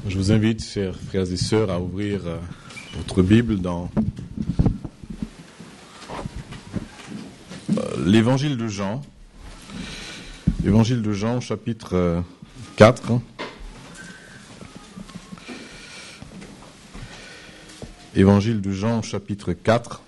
Je vous invite, chers frères et sœurs, à ouvrir votre Bible dans l'Évangile de Jean. L'Évangile de Jean, chapitre 4. Évangile de Jean, chapitre 4.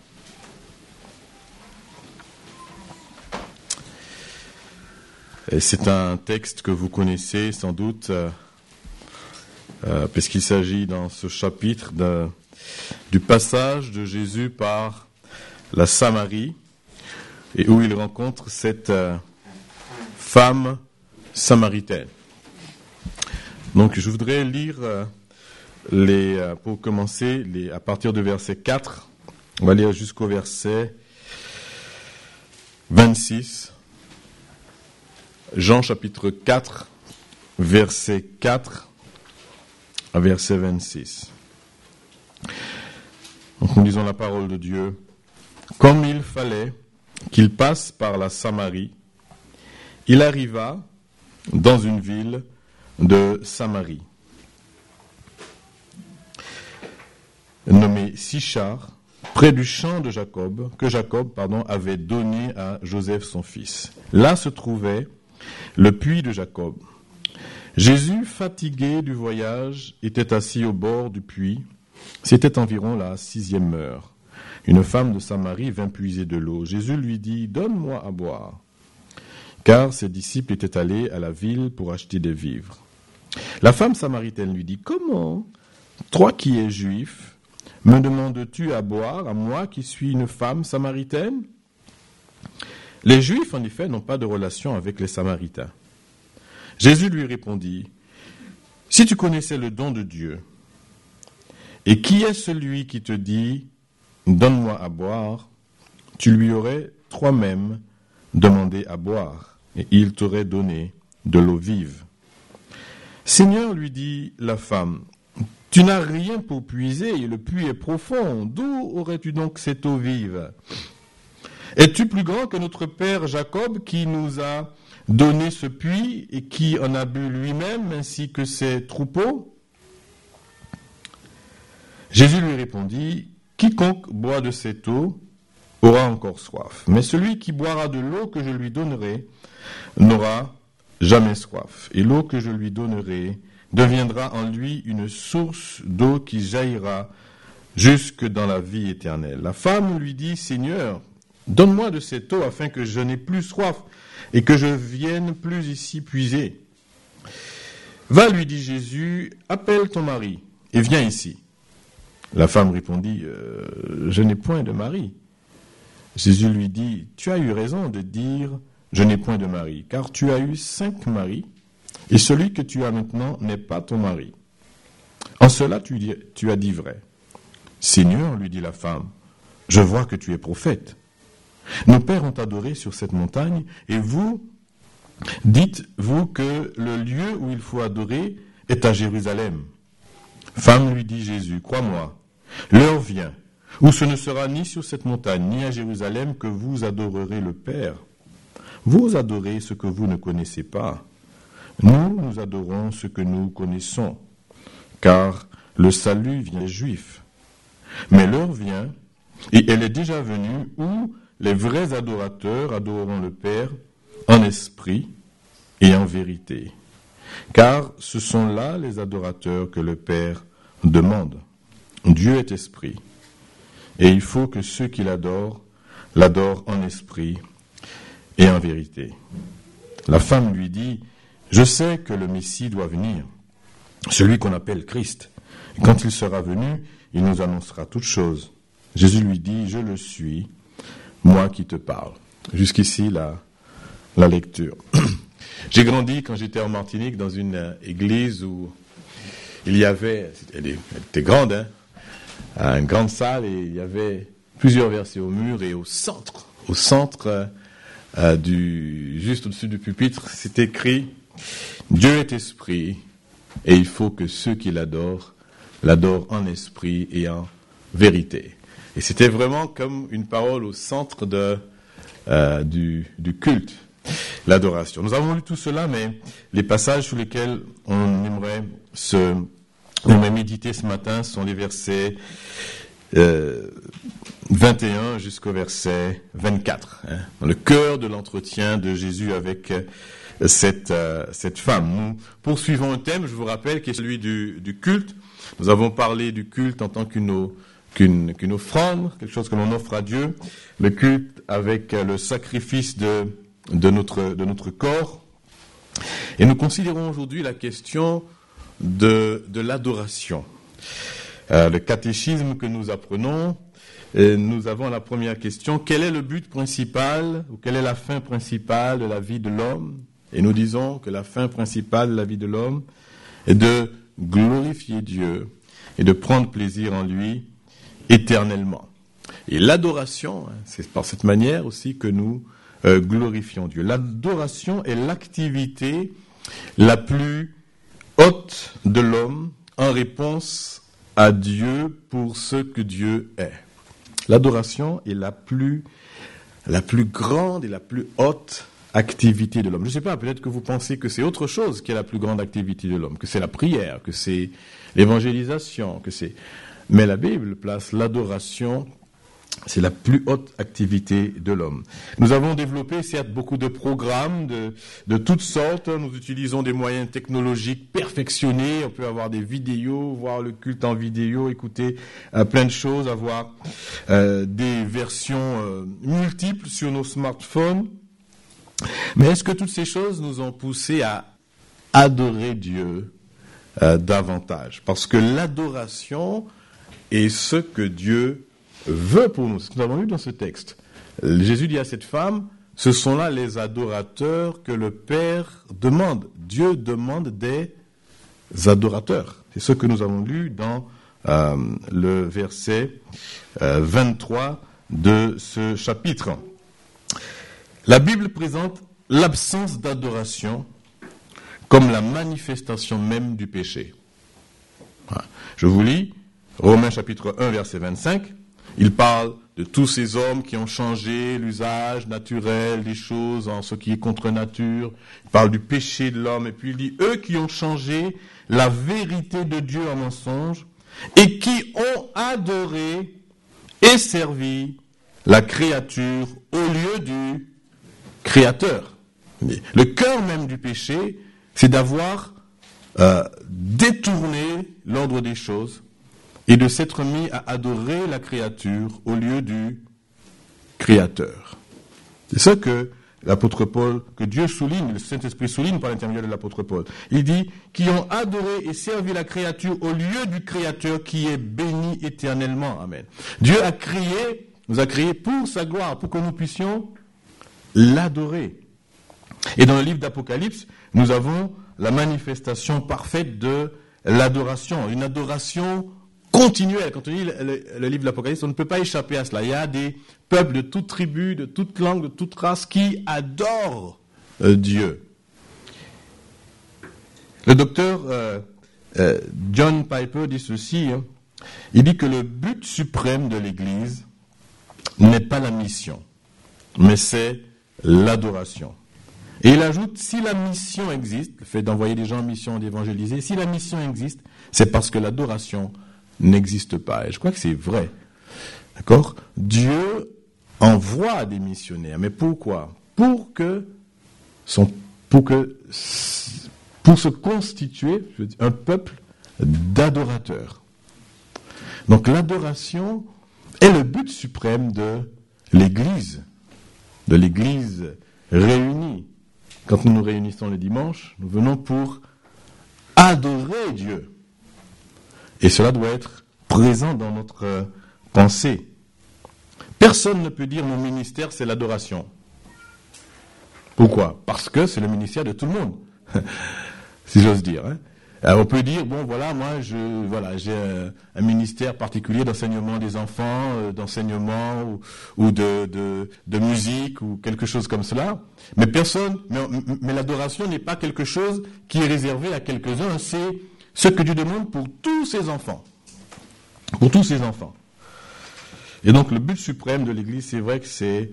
Et c'est un texte que vous connaissez sans doute, puisqu'il s'agit dans ce chapitre du passage de Jésus par la Samarie, et où il rencontre cette femme samaritaine. Donc je voudrais lire pour commencer, à partir du verset 4, on va lire jusqu'au verset 26. Jean chapitre 4, verset 4 à verset 26. Donc nous lisons la parole de Dieu. Comme il fallait qu'il passe par la Samarie, il arriva dans une ville de Samarie, nommée Sichar, près du champ de Jacob, que Jacob avait donné à Joseph son fils. Là se trouvait le puits de Jacob. Jésus, fatigué du voyage, était assis au bord du puits. C'était environ la 6e heure. Une femme de Samarie vint puiser de l'eau. Jésus lui dit « Donne-moi à boire », car ses disciples étaient allés à la ville pour acheter des vivres. La femme samaritaine lui dit « Comment, toi qui es juif, me demandes-tu à boire, à moi qui suis une femme samaritaine ?» Les Juifs, en effet, n'ont pas de relation avec les Samaritains. Jésus lui répondit, « Si tu connaissais le don de Dieu, et qui est celui qui te dit, « Donne-moi à boire », tu lui aurais toi-même demandé à boire, et il t'aurait donné de l'eau vive. » « Seigneur, lui dit la femme, « tu n'as rien pour puiser, et le puits est profond. D'où aurais-tu donc cette eau vive ? Es-tu plus grand que notre père Jacob qui nous a donné ce puits et qui en a bu lui-même ainsi que ses troupeaux ?» Jésus lui répondit, « Quiconque boit de cette eau aura encore soif, mais celui qui boira de l'eau que je lui donnerai n'aura jamais soif, et l'eau que je lui donnerai deviendra en lui une source d'eau qui jaillira jusque dans la vie éternelle. » La femme lui dit, « Seigneur, donne-moi de cette eau afin que je n'ai plus soif et que je vienne plus ici puiser. » « Va, lui dit Jésus, appelle ton mari et viens ici. » La femme répondit, « Je n'ai point de mari. » Jésus lui dit, « Tu as eu raison de dire, je n'ai point de mari, car tu as eu 5 maris, et celui que tu as maintenant n'est pas ton mari. En cela tu as dit vrai. » « Seigneur, lui dit la femme, je vois que tu es prophète. Nos pères ont adoré sur cette montagne, et vous, dites-vous que le lieu où il faut adorer est à Jérusalem. Femme, lui dit Jésus, crois-moi, l'heure vient où ce ne sera ni sur cette montagne, ni à Jérusalem que vous adorerez le Père. Vous adorez ce que vous ne connaissez pas. Nous adorons ce que nous connaissons, car le salut vient des Juifs. Mais l'heure vient, et elle est déjà venue, où les vrais adorateurs adoreront le Père en esprit et en vérité. Car ce sont là les adorateurs que le Père demande. Dieu est esprit, et il faut que ceux qui l'adorent en esprit et en vérité. La femme lui dit, « Je sais que le Messie doit venir, celui qu'on appelle Christ. Et quand il sera venu, il nous annoncera toutes choses. » Jésus lui dit, « Je le suis, moi qui te parle. » Jusqu'ici, la lecture. J'ai grandi, quand j'étais en Martinique, dans une église où il y avait, elle était grande, une grande salle, et il y avait plusieurs versets au mur, et au centre, juste au-dessus du pupitre, c'est écrit « Dieu est esprit, et il faut que ceux qui l'adorent en esprit et en vérité. » Et c'était vraiment comme une parole au centre du culte, l'adoration. Nous avons lu tout cela, mais les passages sur lesquels on aimerait se On va méditer ce matin sont les versets 21 jusqu'au verset 24. Dans le cœur de l'entretien de Jésus avec cette femme. Nous poursuivons un thème, je vous rappelle, qui est celui du culte. Nous avons parlé du culte en tant qu'une offrande, quelque chose que l'on offre à Dieu. Le culte avec le sacrifice de notre corps. Et nous considérons aujourd'hui la question de l'adoration. Le catéchisme que nous apprenons, nous avons la première question: quel est le but principal ou quelle est la fin principale de la vie de l'homme? Et nous disons que la fin principale de la vie de l'homme est de glorifier Dieu et de prendre plaisir en lui éternellement. Et l'adoration, c'est par cette manière aussi que nous glorifions Dieu. L'adoration est l'activité la plus haute de l'homme en réponse à Dieu pour ce que Dieu est. L'adoration est la plus grande et la plus haute activité de l'homme. Je ne sais pas, peut-être que vous pensez que c'est autre chose qui est la plus grande activité de l'homme, que c'est la prière, que c'est l'évangélisation, mais la Bible place l'adoration, c'est la plus haute activité de l'homme. Nous avons développé, certes, beaucoup de programmes de toutes sortes. Nous utilisons des moyens technologiques perfectionnés. On peut avoir des vidéos, voir le culte en vidéo, écouter plein de choses, avoir des versions multiples sur nos smartphones. Mais est-ce que toutes ces choses nous ont poussé à adorer Dieu davantage? Parce que l'adoration est ce que Dieu veut pour nous. C'est ce que nous avons lu dans ce texte. Jésus dit à cette femme: ce sont là les adorateurs que le Père demande. Dieu demande des adorateurs. C'est ce que nous avons lu dans le verset 23 de ce chapitre. La Bible présente l'absence d'adoration comme la manifestation même du péché. Je vous lis Romains chapitre 1 verset 25. Il parle de tous ces hommes qui ont changé l'usage naturel des choses en ce qui est contre nature. Il parle du péché de l'homme et puis il dit: eux qui ont changé la vérité de Dieu en mensonge et qui ont adoré et servi la créature au lieu du Créateur. Le cœur même du péché, c'est d'avoir détourné l'ordre des choses et de s'être mis à adorer la créature au lieu du Créateur. C'est ça que l'apôtre Paul, que Dieu souligne, le Saint-Esprit souligne par l'intermédiaire de l'apôtre Paul. Il dit: qui ont adoré et servi la créature au lieu du Créateur qui est béni éternellement. Amen. Dieu nous a créés pour sa gloire, pour que nous puissions l'adorer. Et dans le livre d'Apocalypse, nous avons la manifestation parfaite de l'adoration, une adoration continuelle. Quand on lit le livre de l'Apocalypse, on ne peut pas échapper à cela. Il y a des peuples de toute tribu, de toute langue, de toute race qui adorent Dieu. Le docteur John Piper dit ceci, il dit que le but suprême de l'Église n'est pas la mission, mais c'est l'adoration. Et il ajoute: si la mission existe, le fait d'envoyer des gens en mission, d'évangéliser, si la mission existe, c'est parce que l'adoration n'existe pas. Et je crois que c'est vrai. D'accord? Dieu envoie des missionnaires. Mais pourquoi? Pour se constituer un peuple d'adorateurs. Donc l'adoration est le but suprême de l'Église réunie. Quand nous nous réunissons le dimanche, nous venons pour adorer Dieu. Et cela doit être présent dans notre pensée. Personne ne peut dire mon ministère c'est l'adoration. Pourquoi? Parce que c'est le ministère de tout le monde, si j'ose dire. On peut dire, bon voilà, moi j'ai un ministère particulier d'enseignement des enfants, d'enseignement ou de musique ou quelque chose comme cela. Mais mais l'adoration n'est pas quelque chose qui est réservé à quelques-uns, c'est ce que Dieu demande pour tous ses enfants. Pour tous ses enfants. Et donc le but suprême de l'Église, c'est vrai que c'est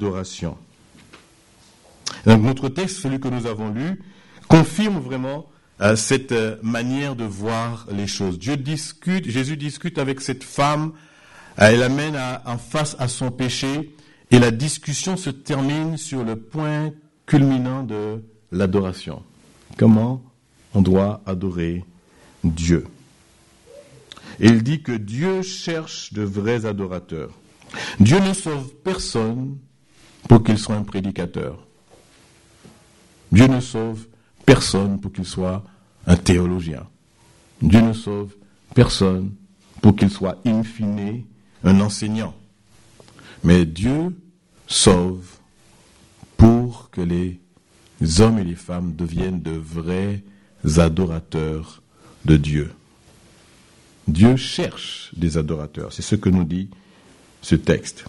l'adoration. Donc notre texte, celui que nous avons lu, confirme vraiment cette manière de voir les choses. Jésus discute avec cette femme, elle l'amène en face à son péché, et la discussion se termine sur le point culminant de l'adoration. Comment on doit adorer Dieu. Et il dit que Dieu cherche de vrais adorateurs. Dieu ne sauve personne pour qu'il soit un prédicateur. Dieu ne sauve personne pour qu'il soit un théologien. Dieu ne sauve personne pour qu'il soit in fine un enseignant. Mais Dieu sauve pour que les hommes et les femmes deviennent de vrais adorateurs de Dieu. Dieu cherche des adorateurs. C'est ce que nous dit ce texte.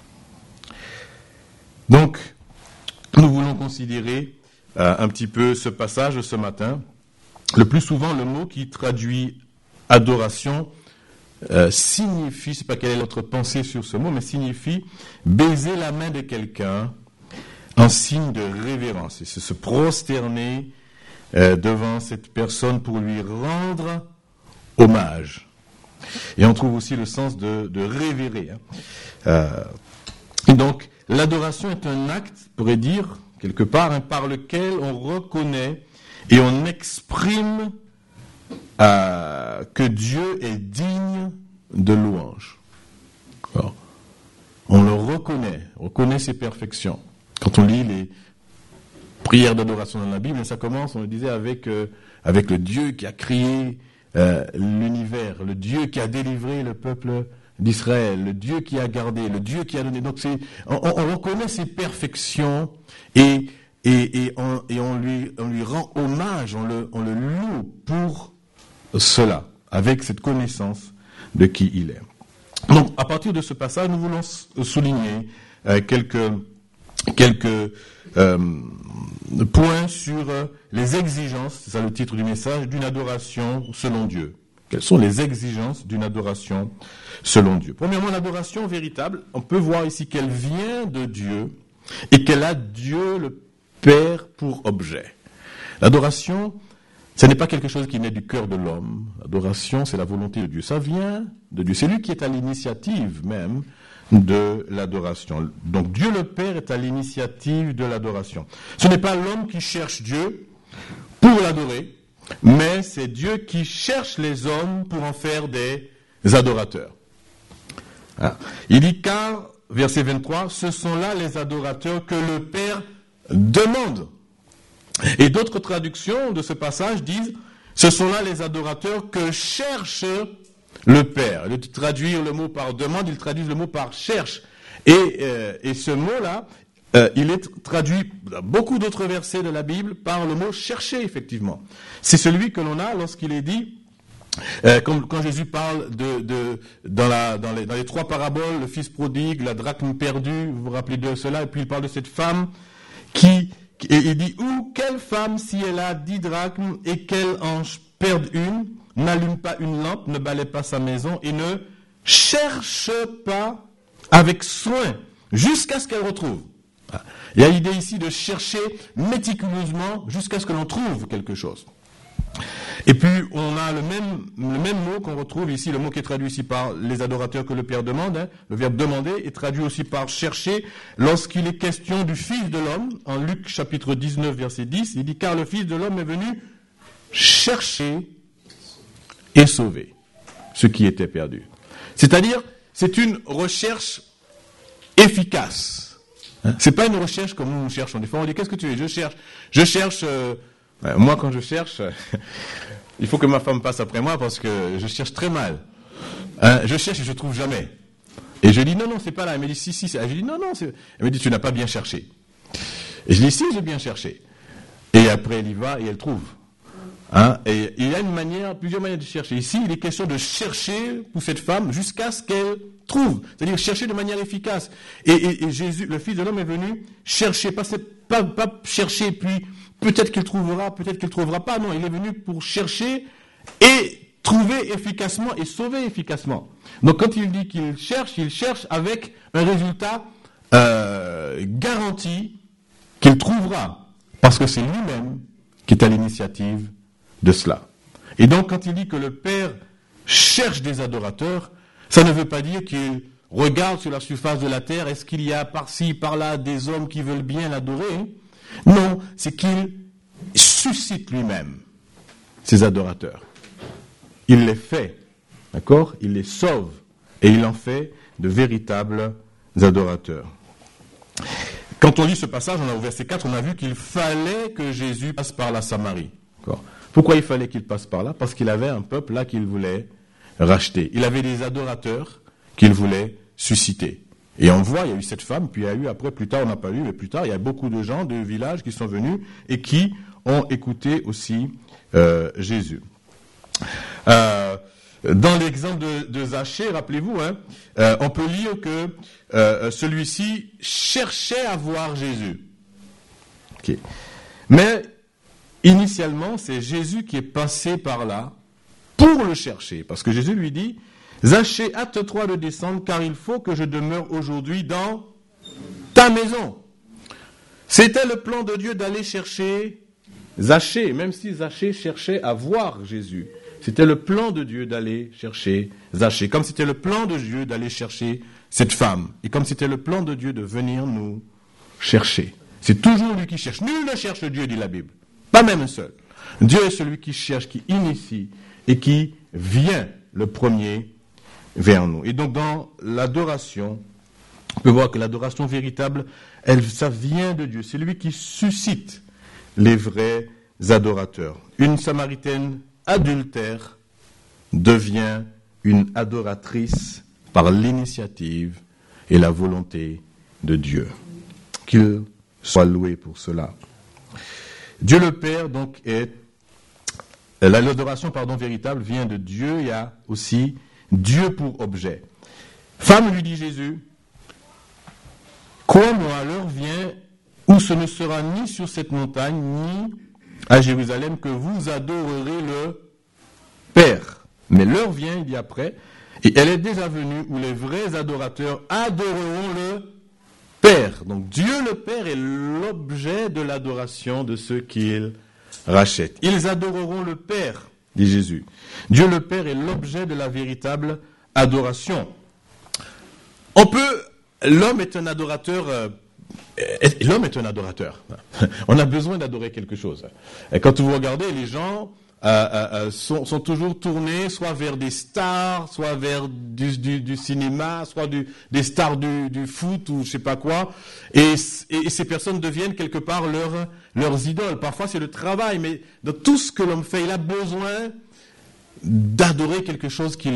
Donc, nous voulons considérer un petit peu ce passage ce matin. Le plus souvent, le mot qui traduit adoration signifie, je ne sais pas quelle est notre pensée sur ce mot, mais signifie baiser la main de quelqu'un en signe de révérence. Et c'est se prosterner devant cette personne pour lui rendre hommage. Et on trouve aussi le sens de révérer. Et donc, l'adoration est un acte, on pourrait dire, quelque part, par lequel on reconnaît et on exprime que Dieu est digne de louange. Alors, on le reconnaît ses perfections. Quand on lit les prières d'adoration dans la Bible, ça commence, on le disait, avec le Dieu qui a créé l'univers, le Dieu qui a délivré le peuple d'Israël, le Dieu qui a gardé, le Dieu qui a donné. Donc on reconnaît ses perfections et on lui rend hommage, on le loue pour cela, avec cette connaissance de qui il est. Donc à partir de ce passage, nous voulons souligner quelques points sur les exigences, c'est ça le titre du message, d'une adoration selon Dieu. Quelles sont les exigences d'une adoration selon Dieu? Premièrement, l'adoration véritable, on peut voir ici qu'elle vient de Dieu et qu'elle a Dieu le Père pour objet. L'adoration, ce n'est pas quelque chose qui naît du cœur de l'homme. L'adoration, c'est la volonté de Dieu. Ça vient de Dieu. C'est lui qui est à l'initiative même de l'adoration. Donc Dieu le Père est à l'initiative de l'adoration. Ce n'est pas l'homme qui cherche Dieu pour l'adorer, mais c'est Dieu qui cherche les hommes pour en faire des adorateurs. Il dit car, verset 23, ce sont là les adorateurs que le Père demande. Et d'autres traductions de ce passage disent, ce sont là les adorateurs que cherche le Père. Au lieu de traduire le mot par demande, ils traduisent le mot par cherche. Et ce mot-là, il est traduit dans beaucoup d'autres versets de la Bible par le mot chercher, effectivement. C'est celui que l'on a lorsqu'il est dit, quand Jésus parle dans les trois paraboles, le fils prodigue, la drachme perdue, vous vous rappelez de cela, et puis il parle de cette femme et il dit, ou quelle femme, si elle a 10 drachmes et qu'elle en perde une, n'allume pas une lampe, ne balaie pas sa maison et ne cherche pas avec soin jusqu'à ce qu'elle retrouve. Il y a l'idée ici de chercher méticuleusement jusqu'à ce que l'on trouve quelque chose. Et puis on a le même mot qu'on retrouve ici, le mot qui est traduit ici par les adorateurs que le Père demande, le verbe demander est traduit aussi par chercher lorsqu'il est question du Fils de l'homme, en Luc chapitre 19 verset 10, il dit car le Fils de l'homme est venu chercher et sauver ce qui était perdu. C'est-à-dire, c'est une recherche efficace. C'est pas une recherche comme nous cherchons. Des fois, on dit, qu'est-ce que tu veux? Je cherche, moi, quand je cherche, il faut que ma femme passe après moi parce que je cherche très mal. Je cherche et je trouve jamais. Et je dis, non, c'est pas là. Elle me dit, si. Je dis, non, elle me dit, tu n'as pas bien cherché. Et je dis, si, j'ai bien cherché. Et après, elle y va et elle trouve. Et il y a plusieurs manières de chercher. Ici, il est question de chercher pour cette femme jusqu'à ce qu'elle trouve. C'est-à-dire chercher de manière efficace. Et Jésus, le Fils de l'homme, est venu chercher, pas chercher, puis peut-être qu'il trouvera, peut-être qu'il trouvera pas. Non, il est venu pour chercher et trouver efficacement et sauver efficacement. Donc quand il dit qu'il cherche avec un résultat garanti qu'il trouvera. Parce que c'est lui-même qui est à l'initiative de cela. Et donc, quand il dit que le Père cherche des adorateurs, ça ne veut pas dire qu'il regarde sur la surface de la terre, est-ce qu'il y a par-ci, par-là des hommes qui veulent bien l'adorer? Non, c'est qu'il suscite lui-même ses adorateurs. Il les fait, d'accord? Il les sauve et il en fait de véritables adorateurs. Quand on lit ce passage, on a au verset 4, on a vu qu'il fallait que Jésus passe par la Samarie. D'accord? Pourquoi il fallait qu'il passe par là? Parce qu'il avait un peuple là qu'il voulait racheter. Il avait des adorateurs qu'il voulait susciter. Et on voit, il y a eu cette femme, puis il y a eu après, plus tard, on n'a pas lu, mais plus tard, il y a beaucoup de gens de villages qui sont venus et qui ont écouté aussi Jésus. Dans l'exemple de Zachée, rappelez-vous, on peut lire que celui-ci cherchait à voir Jésus. Okay. Mais initialement, c'est Jésus qui est passé par là pour le chercher. Parce que Jésus lui dit, Zachée, hâte-toi de descendre, car il faut que je demeure aujourd'hui dans ta maison. C'était le plan de Dieu d'aller chercher Zachée, même si Zachée cherchait à voir Jésus. C'était le plan de Dieu d'aller chercher Zachée, comme c'était le plan de Dieu d'aller chercher cette femme, et comme c'était le plan de Dieu de venir nous chercher. C'est toujours lui qui cherche. Nul ne cherche Dieu, dit la Bible. Pas même un seul. Dieu est celui qui cherche, qui initie, et qui vient le premier vers nous. Et donc dans l'adoration, on peut voir que l'adoration véritable, ça vient de Dieu. C'est lui qui suscite les vrais adorateurs. Une Samaritaine adultère devient une adoratrice par l'initiative et la volonté de Dieu. Qu'il soit loué pour cela. Dieu le Père, donc, l'adoration véritable vient de Dieu. Il y a aussi Dieu pour objet. Femme, lui dit Jésus, crois-moi, l'heure vient où ce ne sera ni sur cette montagne, ni à Jérusalem que vous adorerez le Père. Mais l'heure vient, il dit après, et elle est déjà venue où les vrais adorateurs adoreront le Père. Donc Dieu le Père est l'objet de l'adoration de ceux qu'il rachète. Ils adoreront le Père, dit Jésus. Dieu le Père est l'objet de la véritable adoration. L'homme est un adorateur. L'homme est un adorateur. On a besoin d'adorer quelque chose. Et quand vous regardez, les gens sont toujours tournés soit vers des stars, soit vers du cinéma, soit des stars du foot ou je sais pas quoi. Et ces personnes deviennent quelque part leurs idoles. Parfois c'est le travail, mais dans tout ce que l'homme fait, il a besoin d'adorer quelque chose qui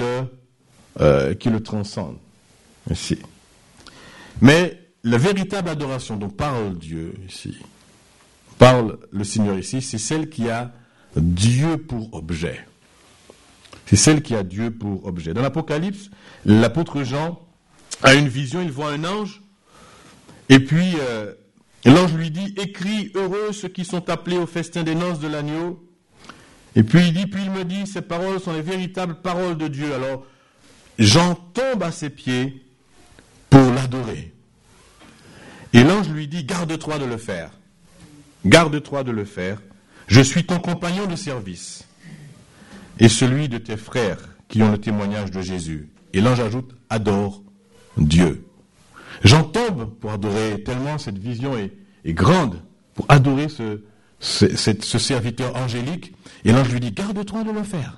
le transcende. Merci. Mais la véritable adoration dont parle Dieu ici, parle le Seigneur ici, c'est celle qui a Dieu pour objet. C'est celle qui a Dieu pour objet. Dans l'Apocalypse, l'apôtre Jean a une vision, il voit un ange, et puis l'ange lui dit, écris, heureux ceux qui sont appelés au festin des noces de l'agneau. Et puis il me dit, ces paroles sont les véritables paroles de Dieu. Alors, Jean tombe à ses pieds pour l'adorer. Et l'ange lui dit, garde-toi de le faire. Garde-toi de le faire. Je suis ton compagnon de service et celui de tes frères qui ont le témoignage de Jésus. Et l'ange ajoute, adore Dieu. J'en tombe pour adorer, tellement cette vision est grande, pour adorer ce serviteur angélique. Et l'ange lui dit, garde-toi de le faire.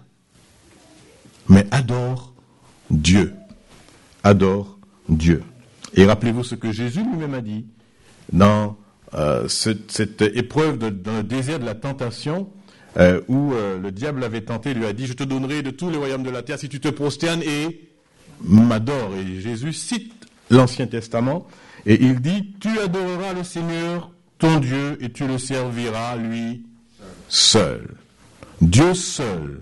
Mais adore Dieu. Adore Dieu. Et rappelez-vous ce que Jésus lui-même a dit dans cette épreuve dans le désert de la tentation, où le diable l'avait tenté, lui a dit, je te donnerai de tous les royaumes de la terre si tu te prosternes et m'adores. Et Jésus cite l'Ancien Testament et il dit, tu adoreras le Seigneur ton Dieu et tu le serviras lui seul. Dieu seul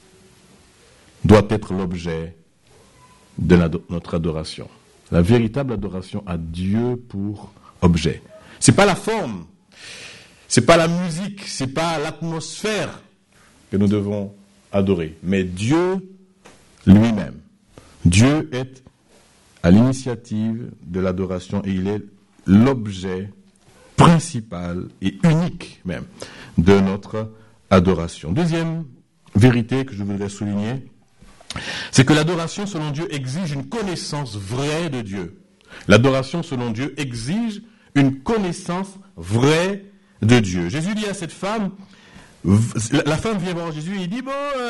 doit être l'objet de notre adoration. La véritable adoration a Dieu pour objet. C'est pas la forme, c'est pas la musique, c'est pas l'atmosphère que nous devons adorer, mais Dieu lui-même. Dieu est à l'initiative de l'adoration et il est l'objet principal et unique même de notre adoration. Deuxième vérité que je voudrais souligner, c'est que l'adoration selon Dieu exige une connaissance vraie de Dieu. L'adoration selon Dieu exige une connaissance vraie de Dieu. Jésus dit à cette femme, la femme vient voir Jésus et il dit,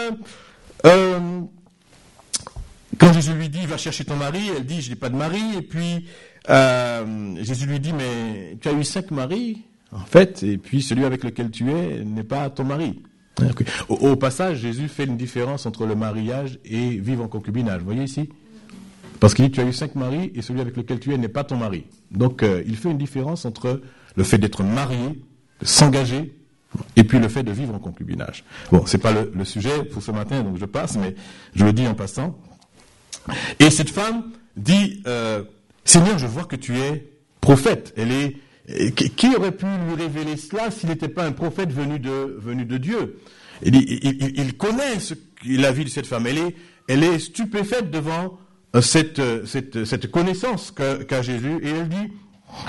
quand Jésus lui dit, va chercher ton mari, elle dit, je n'ai pas de mari, et puis Jésus lui dit, mais tu as eu 5 maris, en fait, et puis celui avec lequel tu es n'est pas ton mari. Au passage, Jésus fait une différence entre le mariage et vivre en concubinage. Vous voyez ici ? Parce qu'il dit, tu as eu 5 maris et celui avec lequel tu es n'est pas ton mari. Donc, il fait une différence entre le fait d'être marié, de s'engager, et puis le fait de vivre en concubinage. Bon, c'est pas le sujet pour ce matin, donc je passe, mais je le dis en passant. Et cette femme dit, Seigneur, je vois que tu es prophète. Qui aurait pu lui révéler cela s'il n'était pas un prophète venu de Dieu? Il connaît la vie de cette femme. Elle est stupéfaite devant cette connaissance qu'a Jésus. Et elle dit,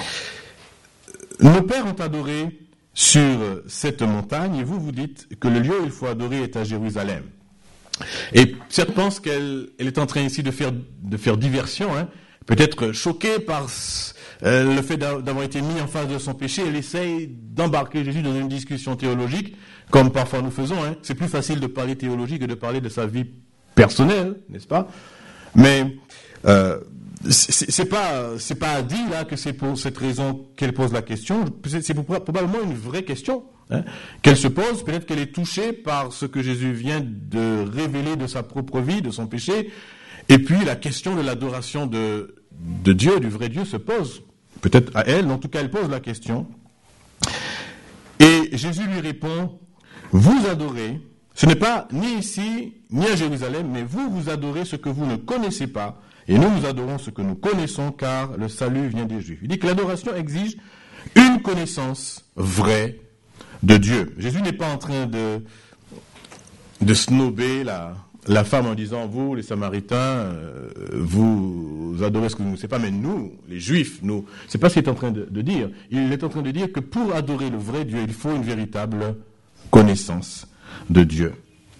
nos pères ont adoré sur cette montagne et vous dites que le lieu où il faut adorer est à Jérusalem. Et certains pensent qu'elle est en train ici de faire diversion, hein, peut-être choquée par le fait d'avoir été mis en face de son péché. Elle essaye d'embarquer Jésus dans une discussion théologique, comme parfois nous faisons. Hein. C'est plus facile de parler théologie que de parler de sa vie personnelle, n'est-ce pas? Mais c'est pas dit là que c'est pour cette raison qu'elle pose la question. C'est probablement une vraie question, hein, qu'elle se pose. Peut-être qu'elle est touchée par ce que Jésus vient de révéler de sa propre vie, de son péché. Et puis la question de l'adoration de Dieu, du vrai Dieu, se pose. Peut-être à elle, mais en tout cas elle pose la question. Et Jésus lui répond, vous adorez, ce n'est pas ni ici, ni à Jérusalem, mais vous adorez ce que vous ne connaissez pas, et nous adorons ce que nous connaissons, car le salut vient des Juifs. Il dit que l'adoration exige une connaissance vraie de Dieu. Jésus n'est pas en train de snober la femme en disant, vous, les Samaritains, vous adorez ce que vous ne savez pas, mais nous, les Juifs, nous, c'est pas ce qu'il est en train de dire. Il est en train de dire que pour adorer le vrai Dieu, il faut une véritable connaissance de Dieu.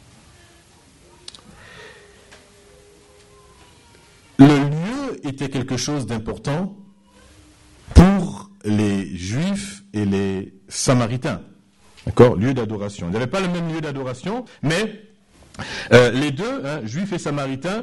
Le lieu était quelque chose d'important pour les Juifs et les Samaritains. D'accord ? Lieu d'adoration. Ils n'avaient pas le même lieu d'adoration, mais les deux, hein, Juifs et Samaritains,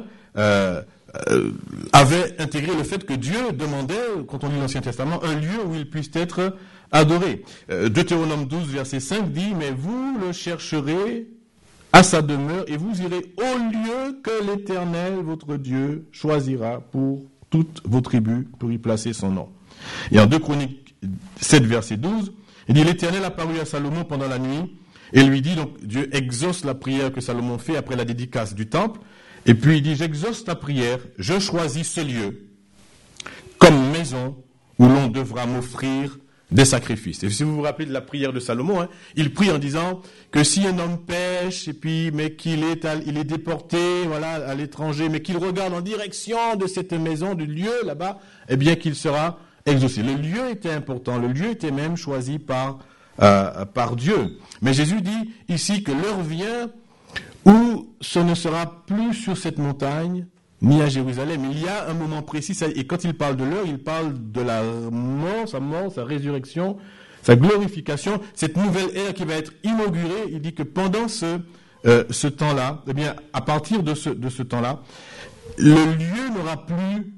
avaient intégré le fait que Dieu demandait, quand on lit l'Ancien Testament, un lieu où il puisse être adoré. Deutéronome 12, verset 5 dit, mais vous le chercherez à sa demeure et vous irez au lieu que l'Éternel, votre Dieu, choisira pour toutes vos tribus pour y placer son nom. Et en 2 Chroniques 7, verset 12, il dit, l'Éternel apparut à Salomon pendant la nuit et lui dit, donc Dieu exauce la prière que Salomon fait après la dédicace du temple, et puis il dit, j'exauce ta prière, je choisis ce lieu comme maison où l'on devra m'offrir des sacrifices. Et si vous vous rappelez de la prière de Salomon, hein, il prie en disant que si un homme pêche, et puis mais il est déporté, voilà, à l'étranger, mais qu'il regarde en direction de cette maison, du lieu là-bas, eh bien qu'il sera exaucé. Le lieu était important, le lieu était même choisi par Dieu. Mais Jésus dit ici que l'heure vient où ce ne sera plus sur cette montagne, ni à Jérusalem. Il y a un moment précis, et quand il parle de l'heure, il parle de la mort, sa résurrection, sa glorification, cette nouvelle ère qui va être inaugurée. Il dit que pendant ce temps-là, eh bien, à partir de ce temps-là, le lieu n'aura plus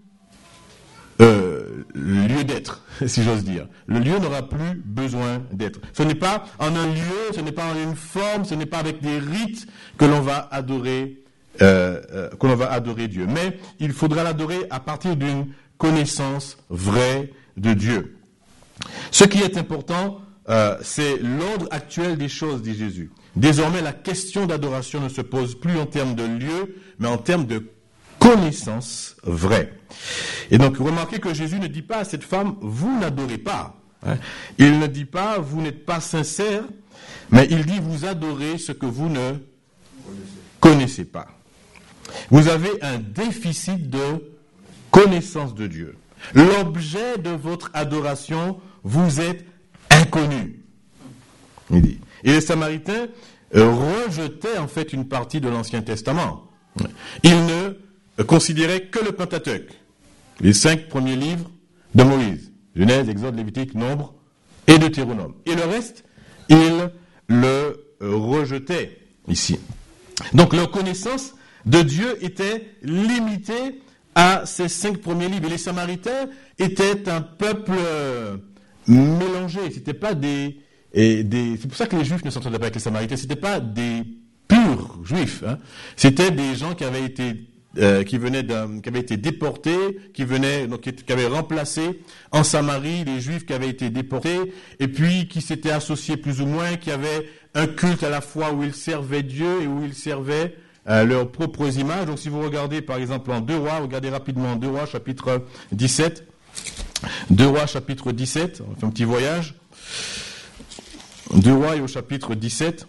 lieu d'être, si j'ose dire. Le lieu n'aura plus besoin d'être. Ce n'est pas en un lieu, ce n'est pas en une forme, ce n'est pas avec des rites que l'on va adorer Dieu. Mais il faudra l'adorer à partir d'une connaissance vraie de Dieu. Ce qui est important, c'est l'ordre actuel des choses, dit Jésus. Désormais, la question d'adoration ne se pose plus en termes de lieu, mais en termes de connaissance vraie. Et donc, remarquez que Jésus ne dit pas à cette femme, vous n'adorez pas. Hein. Il ne dit pas, vous n'êtes pas sincère, mais il dit, vous adorez ce que vous ne connaissez pas. Vous avez un déficit de connaissance de Dieu. L'objet de votre adoration vous est inconnu. Il dit. Et les Samaritains rejetait en fait une partie de l'Ancien Testament. Il ne considérait que le Pentateuque, les 5 premiers livres de Moïse, Genèse, Exode, Lévitique, Nombre et Deutéronome. Et le reste, il le rejetait ici. Donc leur connaissance de Dieu était limitée à ces 5 premiers livres. Et les Samaritains étaient un peuple mélangé. C'était pas c'est pour ça que les Juifs ne s'entendaient pas avec les Samaritains. C'était pas des purs Juifs. Hein. C'était des gens qui avaient été qui avaient été déportés, qui avaient remplacé en Samarie les Juifs qui avaient été déportés, et puis qui s'étaient associés plus ou moins, qui avaient un culte à la fois où ils servaient Dieu et où ils servaient leurs propres images. Donc si vous regardez par exemple en 2 Rois, regardez rapidement en 2 Rois chapitre 17. 2 Rois chapitre 17, on fait un petit voyage. 2 Rois et au chapitre 17.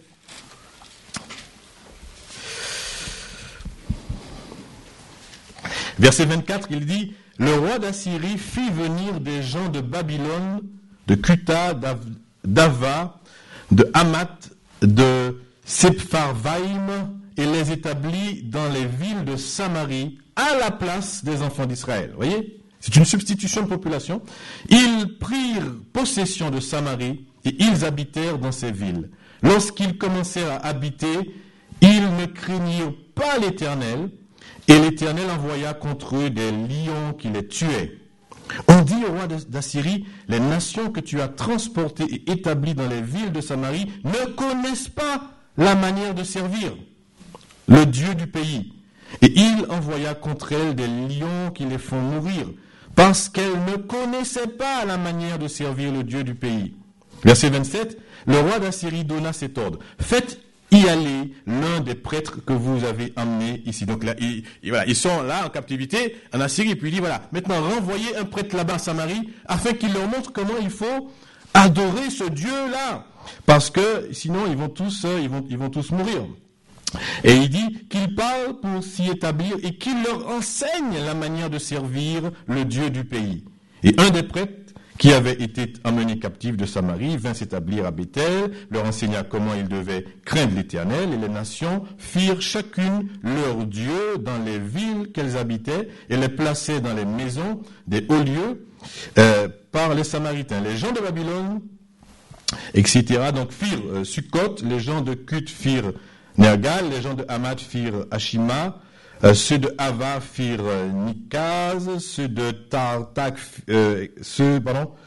Verset 24, il dit, « Le roi d'Assyrie fit venir des gens de Babylone, de Cuta, d'Ava, de Hamath, de Sepharvaïm, et les établit dans les villes de Samarie, à la place des enfants d'Israël. » Vous voyez ? C'est une substitution de population. Ils prirent possession de Samarie, et ils habitèrent dans ces villes. Lorsqu'ils commencèrent à habiter, ils ne craignirent pas l'Éternel, et l'Éternel envoya contre eux des lions qui les tuaient. On dit au roi d'Assyrie, les nations que tu as transportées et établies dans les villes de Samarie ne connaissent pas la manière de servir le Dieu du pays. Et il envoya contre elles des lions qui les font mourir, parce qu'elles ne connaissaient pas la manière de servir le Dieu du pays. Verset 27, le roi d'Assyrie donna cet ordre. Faites y aller l'un des prêtres que vous avez emmenés ici. Donc là, ils sont là en captivité en Assyrie. Et puis il dit, voilà, maintenant renvoyez un prêtre là-bas à Samarie, afin qu'il leur montre comment il faut adorer ce Dieu-là. Parce que sinon, ils vont tous mourir. Et il dit qu'il parle pour s'y établir et qu'il leur enseigne la manière de servir le Dieu du pays. Et un des prêtres qui avait été emmené captif de Samarie, vint s'établir à Béthel, leur enseigna comment ils devaient craindre l'Éternel, et les nations firent chacune leur Dieu dans les villes qu'elles habitaient, et les plaçaient dans les maisons des hauts lieux par les Samaritains. Les gens de Babylone, etc., donc firent Sukkot, les gens de Kut firent Nergal, les gens de Hamath firent Ashima, ceux de Ava firent Nikaz, ceux de Tartak, ceux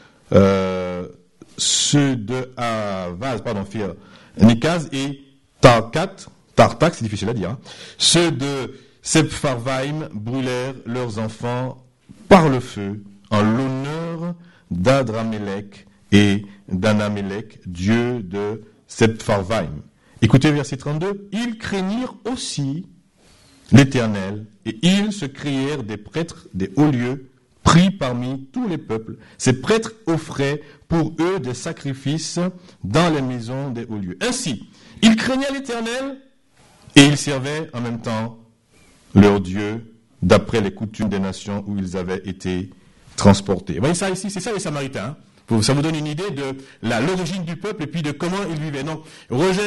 de Avaz, firent Nikaz et Tartak, c'est difficile à dire, hein. Ceux de Sepharvaïm brûlèrent leurs enfants par le feu en l'honneur d'Adramélec et d'Anamélec, dieu de Sepharvaïm. Écoutez verset 32, ils craignirent aussi l'Éternel, et ils se créèrent des prêtres des hauts lieux, pris parmi tous les peuples. Ces prêtres offraient pour eux des sacrifices dans les maisons des hauts lieux. Ainsi, ils craignaient l'Éternel, et ils servaient en même temps leur Dieu, d'après les coutumes des nations où ils avaient été transportés. Vous voyez ça ici, c'est ça les Samaritains, hein. Ça vous donne une idée de l'origine du peuple et puis de comment ils vivaient. Donc, rejet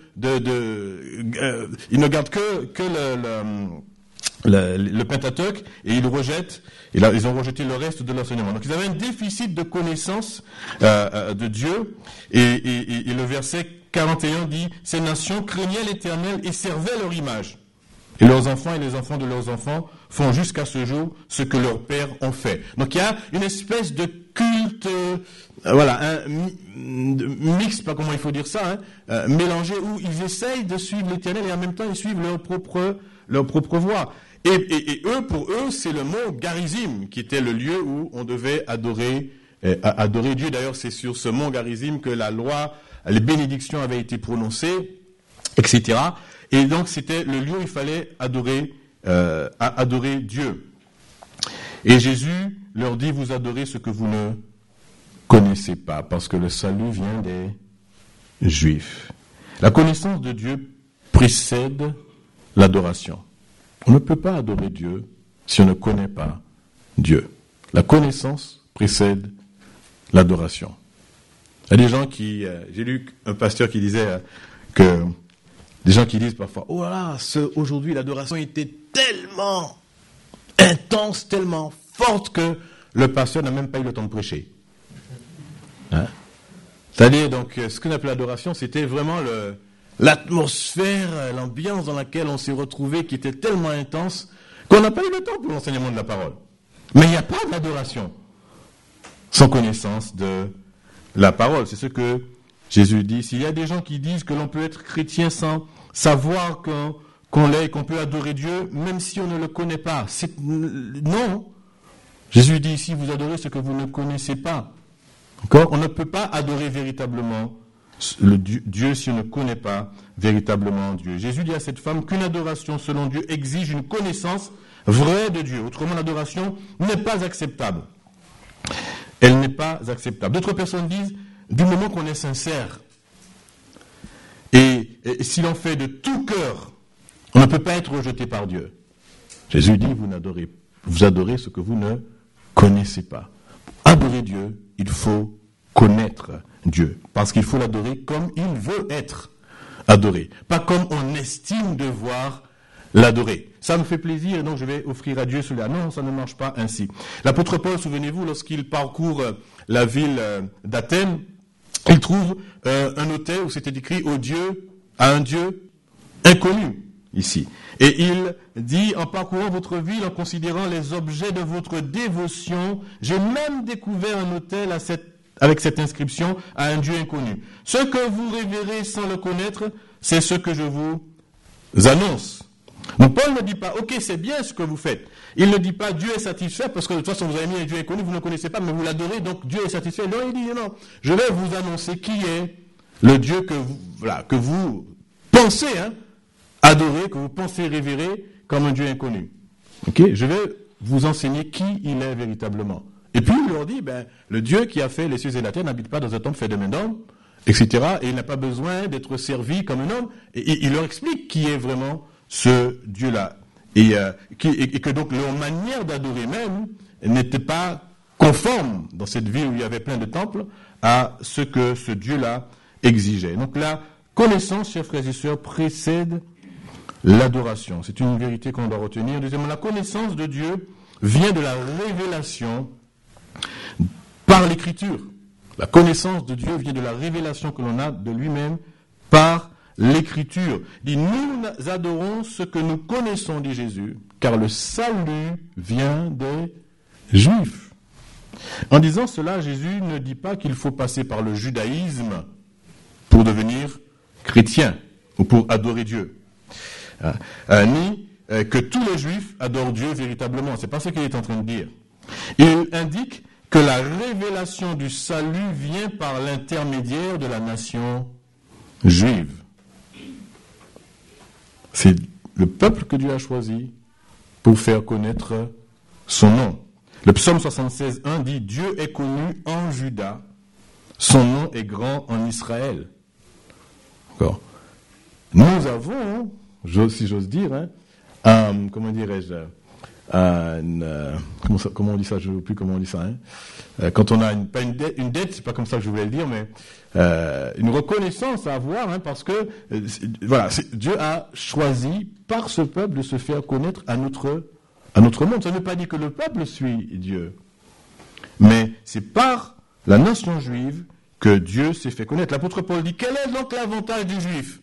ils ne gardent que le Pentateuque et ils rejettent, et là, ils ont rejeté le reste de l'enseignement. Donc, ils avaient un déficit de connaissance de Dieu et le verset 41 dit, ces nations craignaient l'Éternel et servaient leur image. Et leurs enfants et les enfants de leurs enfants font jusqu'à ce jour ce que leurs pères ont fait. Donc il y a une espèce de culte, un mix, pas comment il faut dire ça, mélangé, où ils essayent de suivre l'Éternel et en même temps ils suivent leur propre voie. Et eux, pour eux, c'est le mont Garizim qui était le lieu où on devait adorer Dieu. D'ailleurs, c'est sur ce mont Garizim que la loi, les bénédictions avaient été prononcées, etc. Et donc, c'était le lieu où il fallait adorer Dieu. Et Jésus leur dit, vous adorez ce que vous ne connaissez pas, parce que le salut vient des Juifs. La connaissance de Dieu précède l'adoration. On ne peut pas adorer Dieu si on ne connaît pas Dieu. La connaissance précède l'adoration. Il y a des gens qui... j'ai lu un pasteur qui disait que Des gens qui disent parfois, oh là là, aujourd'hui l'adoration était tellement intense, tellement forte que le pasteur n'a même pas eu le temps de prêcher. Hein? C'est-à-dire, donc, ce qu'on appelle l'adoration, c'était vraiment l'atmosphère, l'ambiance dans laquelle on s'est retrouvé qui était tellement intense qu'on n'a pas eu le temps pour l'enseignement de la parole. Mais il n'y a pas d'adoration sans connaissance de la parole. C'est ce que Jésus dit. S'il y a des gens qui disent que l'on peut être chrétien sans savoir qu'on l'est et qu'on peut adorer Dieu, même si on ne le connaît pas, non. Jésus dit ici, vous adorez ce que vous ne connaissez pas. D'accord ? On ne peut pas adorer véritablement Dieu si on ne connaît pas véritablement Dieu. Jésus dit à cette femme qu'une adoration selon Dieu exige une connaissance vraie de Dieu. Autrement, l'adoration n'est pas acceptable. Elle n'est pas acceptable. D'autres personnes disent, du moment qu'on est sincère, et si l'on fait de tout cœur, on ne peut pas être rejeté par Dieu. Jésus dit, vous adorez ce que vous ne connaissez pas. Adorer Dieu, il faut connaître Dieu. Parce qu'il faut l'adorer comme il veut être adoré. Pas comme on estime devoir l'adorer. Ça me fait plaisir et donc je vais offrir à Dieu cela. Non, ça ne marche pas ainsi. L'apôtre Paul, souvenez-vous, lorsqu'il parcourt la ville d'Athènes, il trouve un autel où c'était écrit à un Dieu inconnu, ici. Et il dit, en parcourant votre ville, en considérant les objets de votre dévotion, j'ai même découvert un autel avec cette inscription à un Dieu inconnu. Ce que vous révérez sans le connaître, c'est ce que je vous annonce. Donc Paul ne dit pas, ok, c'est bien ce que vous faites. Il ne dit pas, Dieu est satisfait, parce que de toute façon vous avez mis un Dieu inconnu, vous ne le connaissez pas, mais vous l'adorez, donc Dieu est satisfait. Non, il dit, non, je vais vous annoncer qui est le Dieu que vous pensez adorer, que vous pensez révérer comme un Dieu inconnu. Ok, je vais vous enseigner qui il est véritablement. Et puis il leur dit, le Dieu qui a fait les cieux et la terre n'habite pas dans un temple fait de main d'homme, etc. Et il n'a pas besoin d'être servi comme un homme. Et il leur explique qui est vraiment ce Dieu-là. Et que donc leur manière d'adorer même n'était pas conforme dans cette ville où il y avait plein de temples à ce que ce Dieu-là exigeait. Donc la connaissance, chers frères et sœurs, précède l'adoration. C'est une vérité qu'on doit retenir. Deuxièmement, la connaissance de Dieu vient de la révélation par l'Écriture. La connaissance de Dieu vient de la révélation que l'on a de lui-même par l'Écriture. Il dit, nous adorons ce que nous connaissons, dit Jésus, car le salut vient des Juifs. En disant cela, Jésus ne dit pas qu'il faut passer par le judaïsme pour devenir chrétien ou pour adorer Dieu. Ni que tous les Juifs adorent Dieu véritablement. C'est pas ce qu'il est en train de dire. Il indique que la révélation du salut vient par l'intermédiaire de la nation juive. C'est le peuple que Dieu a choisi pour faire connaître son nom. Le psaume 76:1 dit « Dieu est connu en Juda, son nom est grand en Israël ». Nous avons, si j'ose dire, comment dirais-je, comment on dit ça, je ne sais plus comment on dit ça, quand on a pas une dette, c'est pas comme ça que je voulais le dire, mais une reconnaissance à avoir, parce que Dieu a choisi par ce peuple de se faire connaître à notre monde. Ça ne veut pas dire que le peuple suit Dieu, mais c'est par la nation juive que Dieu s'est fait connaître. L'apôtre Paul dit, quel est donc l'avantage du juif?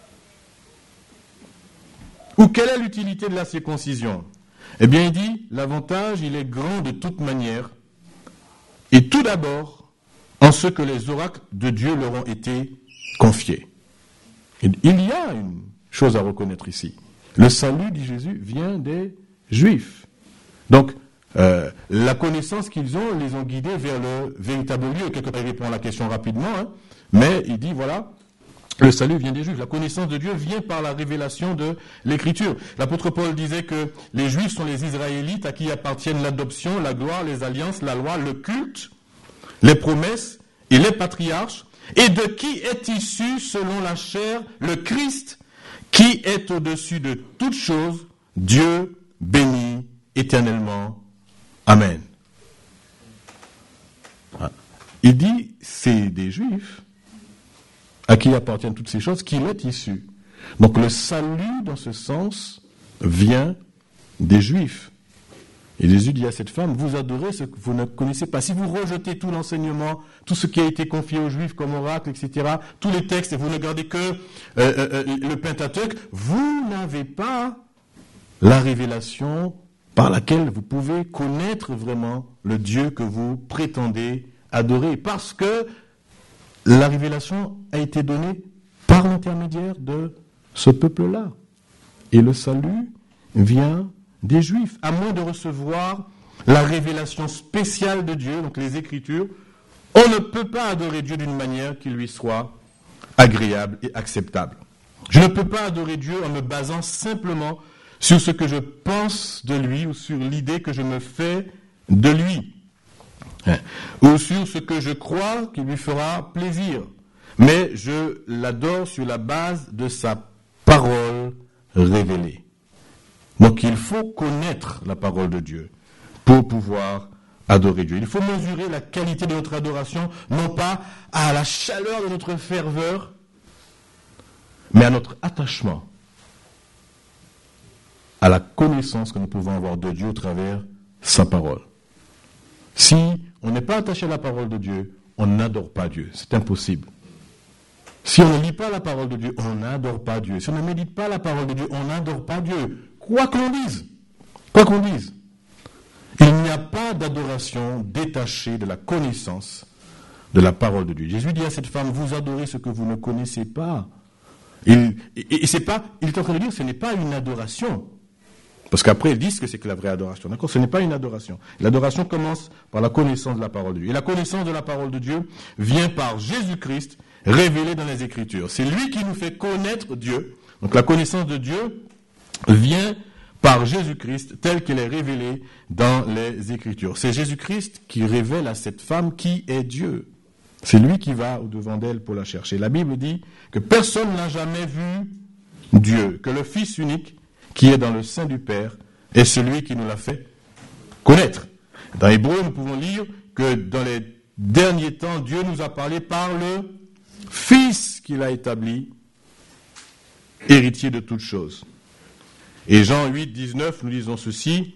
Ou quelle est l'utilité de la circoncision? Eh bien, il dit, l'avantage, il est grand de toute manière, et tout d'abord, en ce que les oracles de Dieu leur ont été confiés. Il y a une chose à reconnaître ici. Le salut, dit Jésus, vient des Juifs. Donc, la connaissance qu'ils ont, les ont guidés vers le véritable lieu. Quelque part, il répond à la question rapidement, mais il dit, voilà, le salut vient des Juifs. La connaissance de Dieu vient par la révélation de l'Écriture. L'apôtre Paul disait que les Juifs sont les Israélites à qui appartiennent l'adoption, la gloire, les alliances, la loi, le culte, les promesses et les patriarches, et de qui est issu, selon la chair, le Christ, qui est au-dessus de toutes choses, Dieu béni éternellement. Amen. Il dit, c'est des Juifs à qui appartiennent toutes ces choses, qu'il est issu. Donc le salut, dans ce sens, vient des Juifs. Et Jésus dit à cette femme, vous adorez ce que vous ne connaissez pas. Si vous rejetez tout l'enseignement, tout ce qui a été confié aux Juifs comme oracle, etc., tous les textes, et vous ne gardez que le Pentateuque, vous n'avez pas la révélation par laquelle vous pouvez connaître vraiment le Dieu que vous prétendez adorer. Parce que la révélation a été donnée par l'intermédiaire de ce peuple-là. Et le salut vient des Juifs, à moins de recevoir la révélation spéciale de Dieu, donc les Écritures, on ne peut pas adorer Dieu d'une manière qui lui soit agréable et acceptable. Je ne peux pas adorer Dieu en me basant simplement sur ce que je pense de lui ou sur l'idée que je me fais de lui, ou sur ce que je crois qui lui fera plaisir. Mais je l'adore sur la base de sa parole révélée. Donc il faut connaître la parole de Dieu pour pouvoir adorer Dieu. Il faut mesurer la qualité de notre adoration, non pas à la chaleur de notre ferveur, mais à notre attachement, à la connaissance que nous pouvons avoir de Dieu au travers sa parole. Si on n'est pas attaché à la parole de Dieu, on n'adore pas Dieu. C'est impossible. Si on ne lit pas la parole de Dieu, on n'adore pas Dieu. Si on ne médite pas la parole de Dieu, on n'adore pas Dieu. Quoi qu'on dise, il n'y a pas d'adoration détachée de la connaissance de la parole de Dieu. Jésus dit à cette femme, vous adorez ce que vous ne connaissez pas. Il est en train de dire, ce n'est pas une adoration. Parce qu'après, ils disent que c'est que la vraie adoration. D'accord ? Ce n'est pas une adoration. L'adoration commence par la connaissance de la parole de Dieu. Et la connaissance de la parole de Dieu vient par Jésus-Christ, révélé dans les Écritures. C'est lui qui nous fait connaître Dieu. Donc la connaissance de Dieu vient par Jésus-Christ tel qu'il est révélé dans les Écritures. C'est Jésus-Christ qui révèle à cette femme qui est Dieu. C'est lui qui va au-devant d'elle pour la chercher. La Bible dit que personne n'a jamais vu Dieu, que le Fils unique qui est dans le sein du Père est celui qui nous l'a fait connaître. Dans Hébreux, nous pouvons lire que dans les derniers temps, Dieu nous a parlé par le Fils qu'il a établi, héritier de toutes choses. Et Jean 8, 19, nous lisons ceci.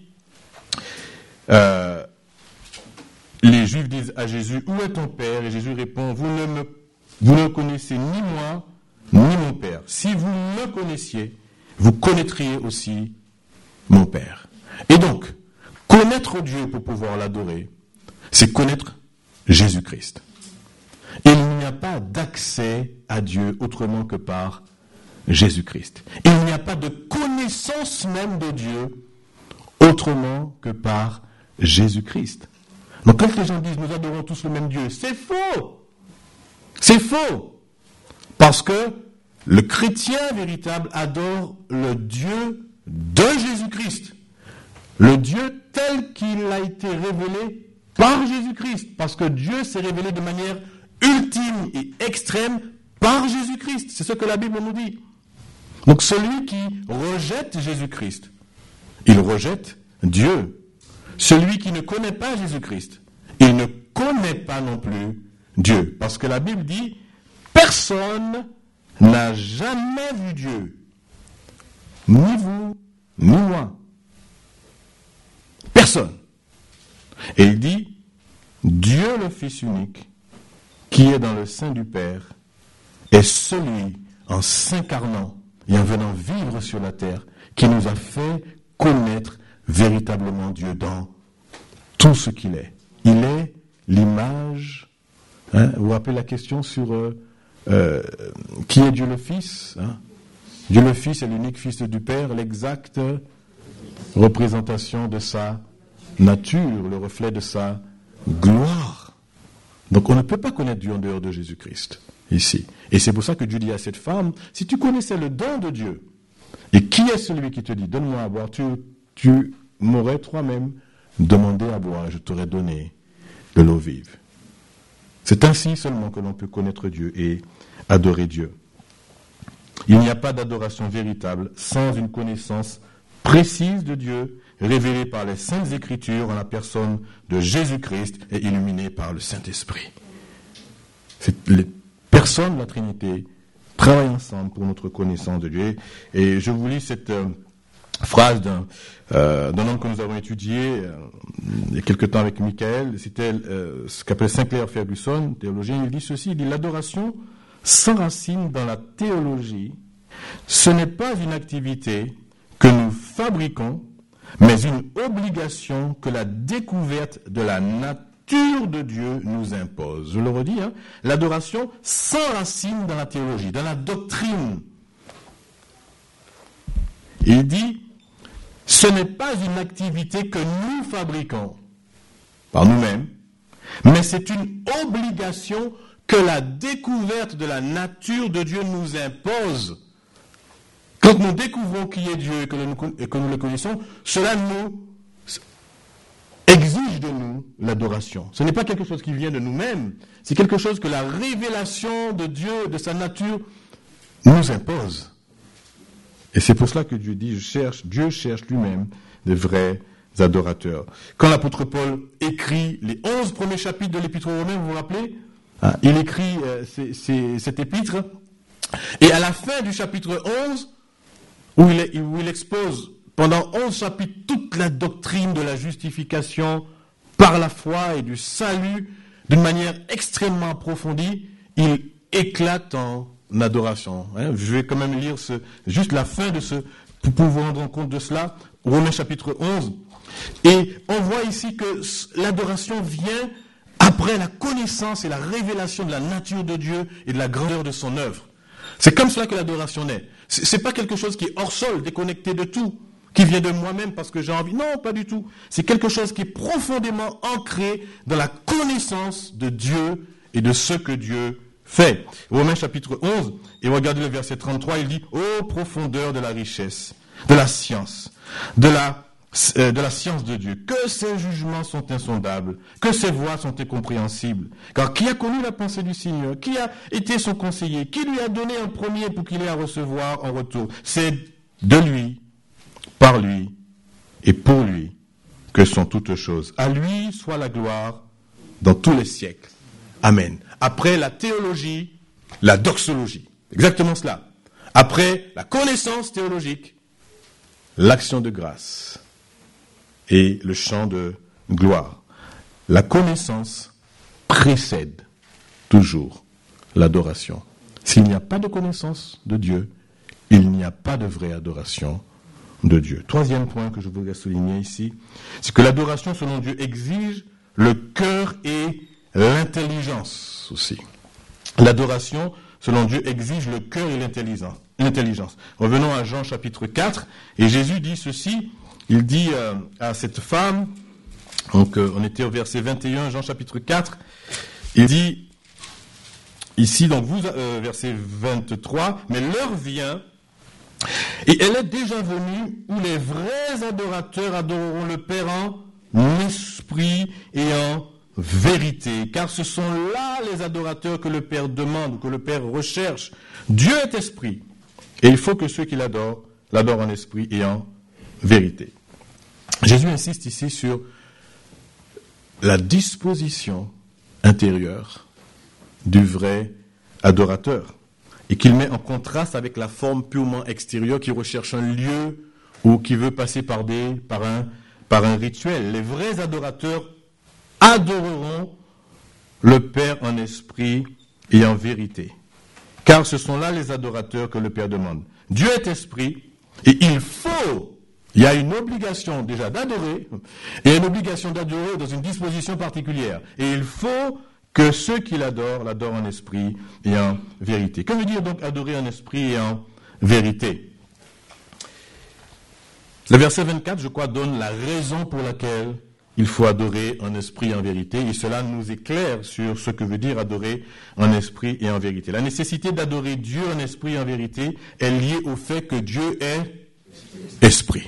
Les Juifs disent à Jésus, où est ton Père ? Et Jésus répond, vous ne connaissez ni moi, ni mon Père. Si vous me connaissiez, vous connaîtriez aussi mon Père. Et donc, connaître Dieu pour pouvoir l'adorer, c'est connaître Jésus-Christ. Il n'y a pas d'accès à Dieu autrement que par Jésus-Christ. Il n'y a pas de connaissance même de Dieu autrement que par Jésus-Christ. Donc quand les gens disent nous adorons tous le même Dieu, c'est faux. C'est faux. Parce que le chrétien véritable adore le Dieu de Jésus-Christ. Le Dieu tel qu'il a été révélé par Jésus-Christ. Parce que Dieu s'est révélé de manière ultime et extrême par Jésus-Christ. C'est ce que la Bible nous dit. Donc celui qui rejette Jésus-Christ, il rejette Dieu. Celui qui ne connaît pas Jésus-Christ, il ne connaît pas non plus Dieu. Parce que la Bible dit, personne n'a jamais vu Dieu. Ni vous, ni moi. Personne. Et il dit, Dieu le Fils unique, qui est dans le sein du Père, est celui, en s'incarnant et en venant vivre sur la terre, qui nous a fait connaître véritablement Dieu dans tout ce qu'il est. Il est l'image. Vous vous rappelez la question sur qui est Dieu le Fils ? Dieu le Fils est l'unique Fils du Père, l'exacte représentation de sa nature, le reflet de sa gloire. Donc on ne peut pas connaître Dieu en dehors de Jésus-Christ, ici. Et c'est pour ça que Dieu dit à cette femme, si tu connaissais le don de Dieu, et qui est celui qui te dit, donne-moi à boire, tu m'aurais toi-même demandé à boire, et je t'aurais donné de l'eau vive. C'est ainsi seulement que l'on peut connaître Dieu et adorer Dieu. Il n'y a pas d'adoration véritable sans une connaissance précise de Dieu, révélée par les Saintes Écritures en la personne de Jésus-Christ et illuminée par le Saint-Esprit. C'est les personnes de la Trinité travaillent ensemble pour notre connaissance de Dieu. Et je vous lis cette phrase d'un homme que nous avons étudié il y a quelque temps avec Michael. C'était ce qu'appelle Sinclair Ferguson, théologien. Il dit ceci, il dit « L'adoration s'enracine dans la théologie. Ce n'est pas une activité que nous fabriquons, mais une obligation que la découverte de la nature de Dieu nous impose. » Je le redis, l'adoration s'enracine dans la théologie, dans la doctrine. Il dit, ce n'est pas une activité que nous fabriquons par nous-mêmes, mais c'est une obligation que la découverte de la nature de Dieu nous impose. Quand nous découvrons qui est Dieu et que nous le connaissons, cela nous exige de nous l'adoration. Ce n'est pas quelque chose qui vient de nous-mêmes, c'est quelque chose que la révélation de Dieu, de sa nature, nous impose. Et c'est pour cela que Dieu dit, Dieu cherche lui-même de vrais adorateurs. Quand l'apôtre Paul écrit les 11 premiers chapitres de l'épître aux Romains, vous vous rappelez, il écrit cet épître, et à la fin du chapitre 11, où il expose pendant 11 chapitres toute la doctrine de la justification par la foi et du salut, d'une manière extrêmement approfondie, il éclate en adoration. Je vais quand même lire juste la fin de pour vous rendre compte de cela, Romains chapitre 11. Et on voit ici que l'adoration vient après la connaissance et la révélation de la nature de Dieu et de la grandeur de son œuvre. C'est comme cela que l'adoration naît. C'est pas quelque chose qui est hors sol, déconnecté de tout, qui vient de moi-même parce que j'ai envie. Non, pas du tout. C'est quelque chose qui est profondément ancré dans la connaissance de Dieu et de ce que Dieu fait. Romains chapitre 11, et regardez le verset 33, il dit « Ô profondeur de la richesse, de la science, de la science de Dieu, que ses jugements sont insondables, que ses voies sont incompréhensibles. Car qui a connu la pensée du Seigneur? Qui a été son conseiller? Qui lui a donné un premier pour qu'il ait à recevoir en retour? C'est de lui, par lui et pour lui que sont toutes choses. À lui soit la gloire dans tous les siècles. Amen. » Après la théologie, la doxologie. Exactement cela. Après la connaissance théologique, l'action de grâce et le chant de gloire. La connaissance précède toujours l'adoration. S'il n'y a pas de connaissance de Dieu, il n'y a pas de vraie adoration de Dieu. Troisième point que je voudrais souligner ici, c'est que l'adoration selon Dieu exige le cœur et l'intelligence aussi. L'adoration selon Dieu exige le cœur et l'intelligence. Revenons à Jean chapitre 4, et Jésus dit ceci, il dit à cette femme, donc on était au verset 21, Jean chapitre 4, il dit ici, donc verset 23, mais l'heure vient, et elle est déjà venue, où les vrais adorateurs adoreront le Père en esprit et en vérité, car ce sont là les adorateurs que le Père demande, que le Père recherche. Dieu est esprit, et il faut que ceux qui l'adorent en esprit et en vérité. Jésus insiste ici sur la disposition intérieure du vrai adorateur, et qu'il met en contraste avec la forme purement extérieure qui recherche un lieu ou qui veut passer par un rituel. Les vrais adorateurs adoreront le Père en esprit et en vérité. Car ce sont là les adorateurs que le Père demande. Dieu est esprit et il y a une obligation déjà d'adorer et une obligation d'adorer dans une disposition particulière. Et il faut que ceux qui l'adorent en esprit et en vérité. Que veut dire donc adorer en esprit et en vérité? Le verset 24, je crois, donne la raison pour laquelle il faut adorer en esprit et en vérité, et cela nous éclaire sur ce que veut dire adorer en esprit et en vérité. La nécessité d'adorer Dieu en esprit et en vérité est liée au fait que Dieu est esprit.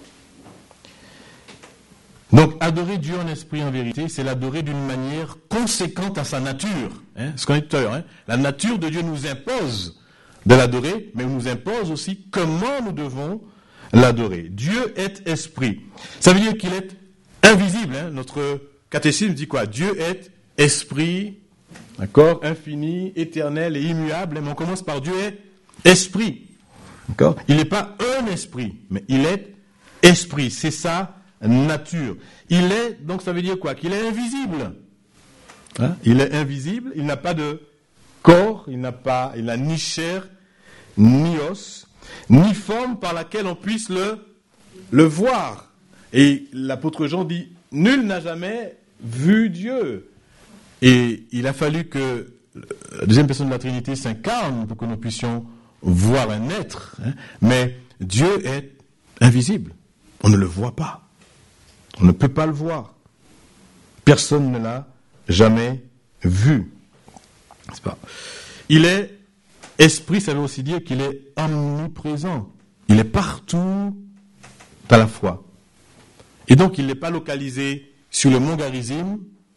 Donc, adorer Dieu en esprit et en vérité, c'est l'adorer d'une manière conséquente à sa nature. Ce qu'on dit tout à l'heure. La nature de Dieu nous impose de l'adorer, mais nous impose aussi comment nous devons l'adorer. Dieu est esprit. Ça veut dire qu'il est invisible. Notre catéchisme dit quoi? Dieu est esprit d'accord, infini, éternel et immuable, mais on commence par Dieu est esprit. D'accord? Il n'est pas un esprit, mais il est esprit. C'est sa nature. Il est, donc ça veut dire quoi? Qu'il est invisible. Hein? Il est invisible, il n'a pas de corps, il n'a ni chair, ni os, ni forme par laquelle on puisse le voir. Et l'apôtre Jean dit, nul n'a jamais vu Dieu. Et il a fallu que la deuxième personne de la Trinité s'incarne pour que nous puissions voir un être. Hein? Mais Dieu est invisible. On ne le voit pas. On ne peut pas le voir. Personne ne l'a jamais vu. N'est-ce pas? Il est esprit, ça veut aussi dire qu'il est omniprésent. Il est partout à la fois. Et donc il n'est pas localisé sur le mont Garizim,